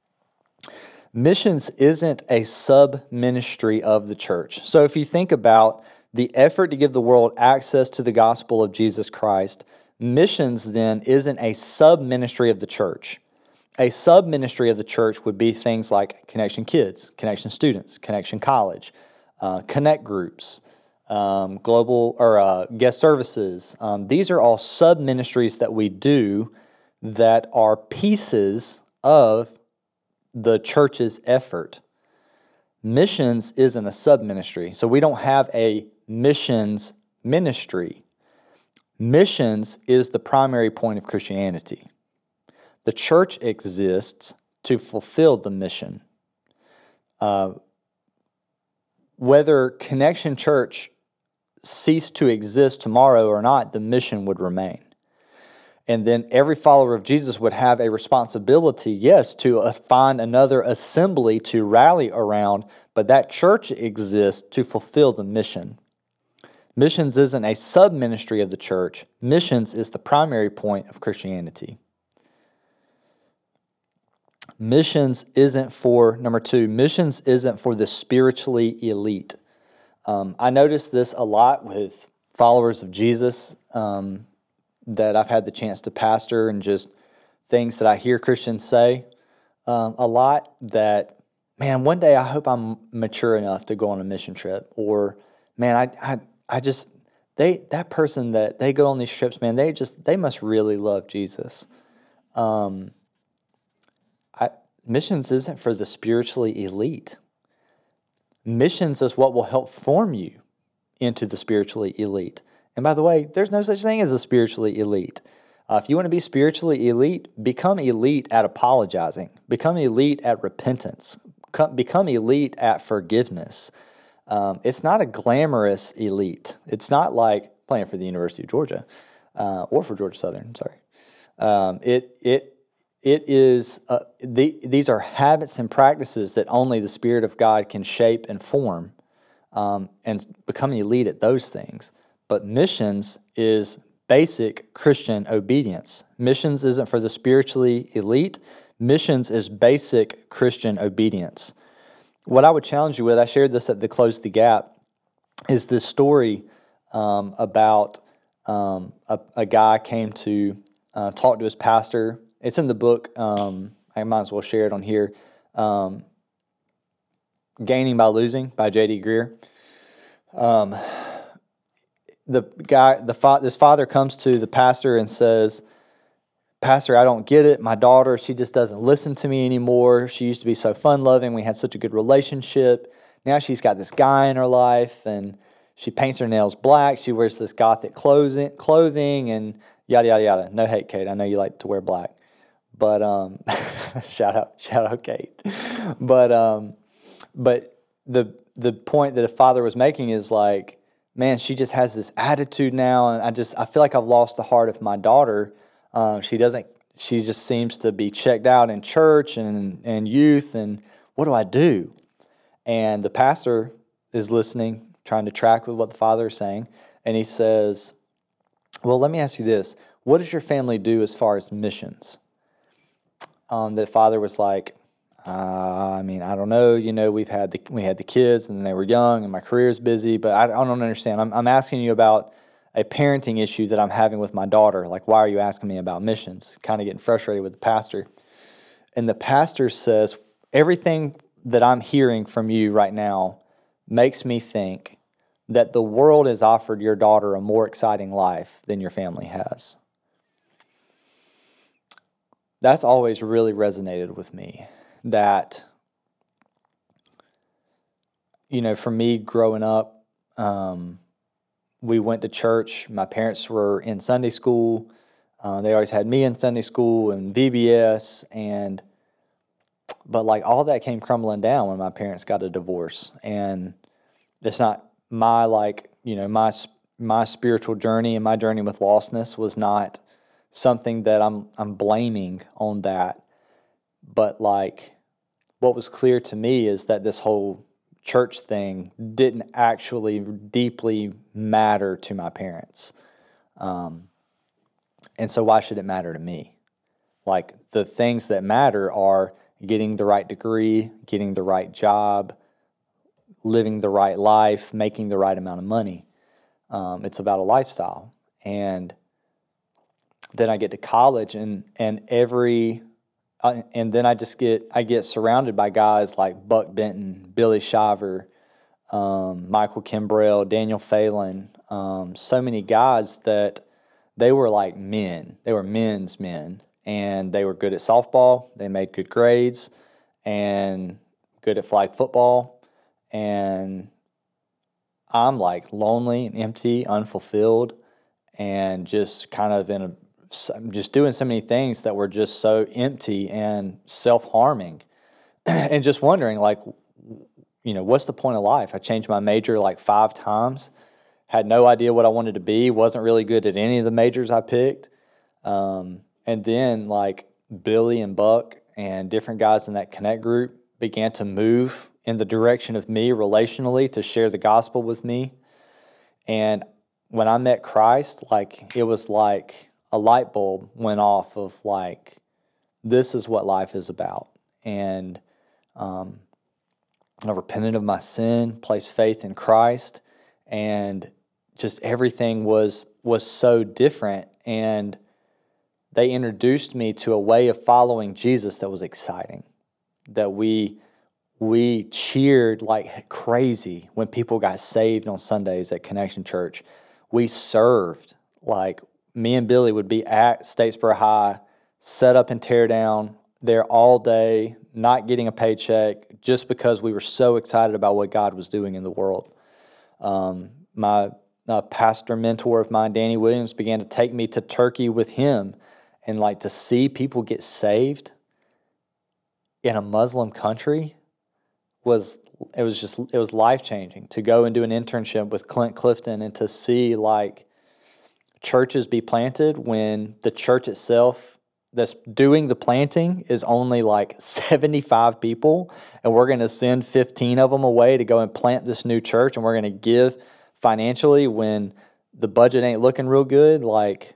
Missions isn't a sub-ministry of the church. So if you think about the effort to give the world access to the gospel of Jesus Christ, missions then isn't a sub-ministry of the church. a sub-ministry of the church would be things like Connection Kids, Connection Students, Connection College, uh, Connect Groups, um, Global or uh, Guest Services. Um, these are all sub-ministries that we do that are pieces of the church's effort. Missions isn't a sub-ministry, so we don't have a missions ministry. Missions is the primary point of Christianity. The church exists to fulfill the mission. Uh, whether Connection Church ceased to exist tomorrow or not, the mission would remain. And then every follower of Jesus would have a responsibility, yes, to uh, find another assembly to rally around, but that church exists to fulfill the mission. Missions isn't a sub-ministry of the church. Missions is the primary point of Christianity. Missions isn't for, number two, missions isn't for the spiritually elite. Um, I notice this a lot with followers of Jesus um, that I've had the chance to pastor, and just things that I hear Christians say um, a lot that, man, one day I hope I'm mature enough to go on a mission trip. Or, man, I, I, I just, they, that person that they go on these trips, man, they just, they must really love Jesus. Um, I, missions isn't for the spiritually elite. Missions is what will help form you into the spiritually elite. And by the way, there's no such thing as a spiritually elite. Uh, if you want to be spiritually elite, become elite at apologizing. Become elite at repentance. Become elite at forgiveness. Um, it's not a glamorous elite. It's not like playing for the University of Georgia uh, or for Georgia Southern. Sorry. Um, it it it is. Uh, the, these are habits and practices that only the Spirit of God can shape and form, um, and become elite at those things. But missions is basic Christian obedience. Missions isn't for the spiritually elite. Missions is basic Christian obedience. What I would challenge you with, I shared this at the Close the Gap, is this story um, about um, a, a guy came to uh, talk to his pastor. It's in the book. Um, I might as well share it on here. Um, Gaining by Losing by J D Greear. Um, the guy, the fa- this father comes to the pastor and says, "Pastor, I don't get it. My daughter, she just doesn't listen to me anymore. She used to be so fun-loving. We had such a good relationship. Now she's got this guy in her life, and she paints her nails black. She wears this gothic clothing, clothing, and yada, yada, yada." No hate, Kate. I know you like to wear black. But, um, shout out, shout out, Kate. But, um, but the the point that the father was making is like, man, she just has this attitude now, and I just, I feel like I've lost the heart of my daughter. Uh, she doesn't, she just seems to be checked out in church and, and youth, and what do I do? And the pastor is listening, trying to track with what the father is saying, and he says, well, let me ask you this. What does your family do as far as missions? Um, the father was like, uh, I mean, I don't know. You know, we've had the, we had the kids, and they were young, and my career's busy, but I, I don't understand. I'm, I'm asking you about a parenting issue that I'm having with my daughter. Like, why are you asking me about missions? Kind of getting frustrated with the pastor. And the pastor says, everything that I'm hearing from you right now makes me think that the world has offered your daughter a more exciting life than your family has. That's always really resonated with me. That, you know, for me growing up, um, we went to church. My parents were in Sunday school. Uh, they always had me in Sunday school and V B S, and but like all that came crumbling down when my parents got a divorce. And it's not my like you know my my spiritual journey and my journey with lostness was not something that I'm I'm blaming on that. But like what was clear to me is that this whole church thing didn't actually deeply matter to my parents. Um, and so why should it matter to me? Like the things that matter are getting the right degree, getting the right job, living the right life, making the right amount of money. Um, it's about a lifestyle. And then I get to college, and, and every I, and then I just get I get surrounded by guys like Buck Benton, Billy Shiver, um, Michael Kimbrell, Daniel Phelan, um, so many guys that they were like men. They were men's men, and they were good at softball. They made good grades, and good at flag football. And I'm like lonely and empty, unfulfilled, and just kind of in a just doing so many things that were just so empty and self-harming, and just wondering, like, you know, what's the point of life? I changed my major like five times, had no idea what I wanted to be, wasn't really good at any of the majors I picked. Um, and then like Billy and Buck and different guys in that Connect group began to move in the direction of me relationally to share the gospel with me. And when I met Christ, like it was like a light bulb went off of like, this is what life is about. And um, I repented of my sin, placed faith in Christ, and just everything was was so different. And they introduced me to a way of following Jesus that was exciting, that we we cheered like crazy when people got saved on Sundays at Connection Church. We served. Like me and Billy would be at Statesboro High, set up and tear down there all day, not getting a paycheck, just because we were so excited about what God was doing in the world. Um, my uh, pastor mentor of mine, Danny Williams, began to take me to Turkey with him, and like to see people get saved in a Muslim country was it was just it was life-changing. To go and do an internship with Clint Clifton and to see like churches be planted when the church itself that's doing the planting is only like seventy-five people, and we're going to send fifteen of them away to go and plant this new church, and we're going to give financially when the budget ain't looking real good. Like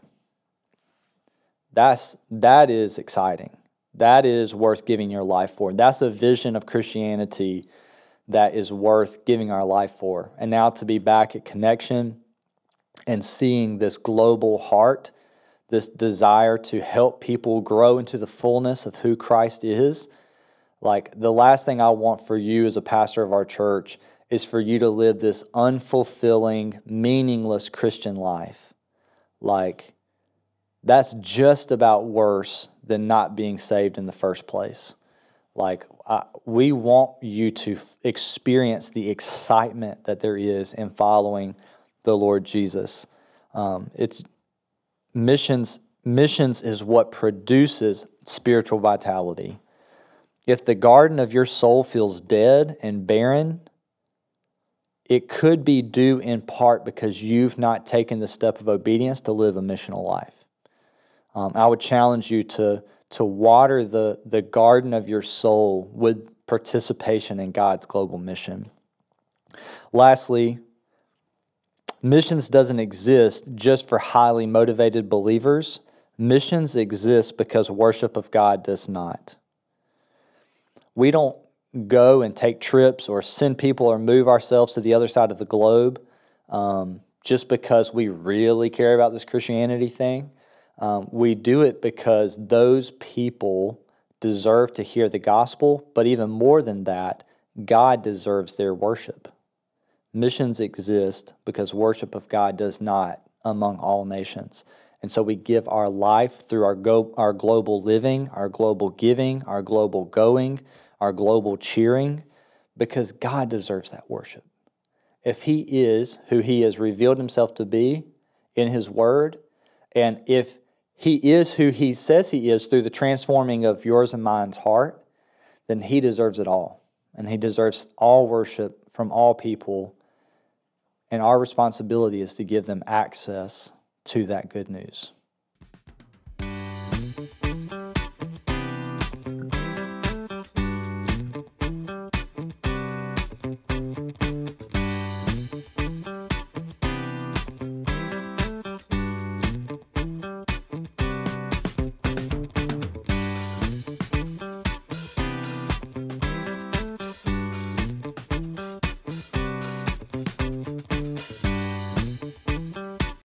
that's that is exciting. That is worth giving your life for. That's a vision of Christianity that is worth giving our life for. And now to be back at Connection and seeing this global heart, this desire to help people grow into the fullness of who Christ is. Like the last thing I want for you as a pastor of our church is for you to live this unfulfilling, meaningless Christian life. Like that's just about worse than not being saved in the first place. Like I, we want you to f- experience the excitement that there is in following the Lord Jesus. Um, it's missions. Missions is what produces spiritual vitality. If the garden of your soul feels dead and barren, it could be due in part because you've not taken the step of obedience to live a missional life. Um, I would challenge you to to water the, the garden of your soul with participation in God's global mission. Lastly, missions doesn't exist just for highly motivated believers. Missions exist because worship of God does not. We don't go and take trips or send people or move ourselves to the other side of the globe um, just because we really care about this Christianity thing. Um, we do it because those people deserve to hear the gospel, but even more than that, God deserves their worship. Missions exist because worship of God does not among all nations. And so we give our life through our go, our global living, our global giving, our global going, our global cheering, because God deserves that worship. If He is who He has revealed Himself to be in His Word, and if He is who He says He is through the transforming of yours and mine's heart, then He deserves it all. And He deserves all worship from all people. And our responsibility is to give them access to that good news.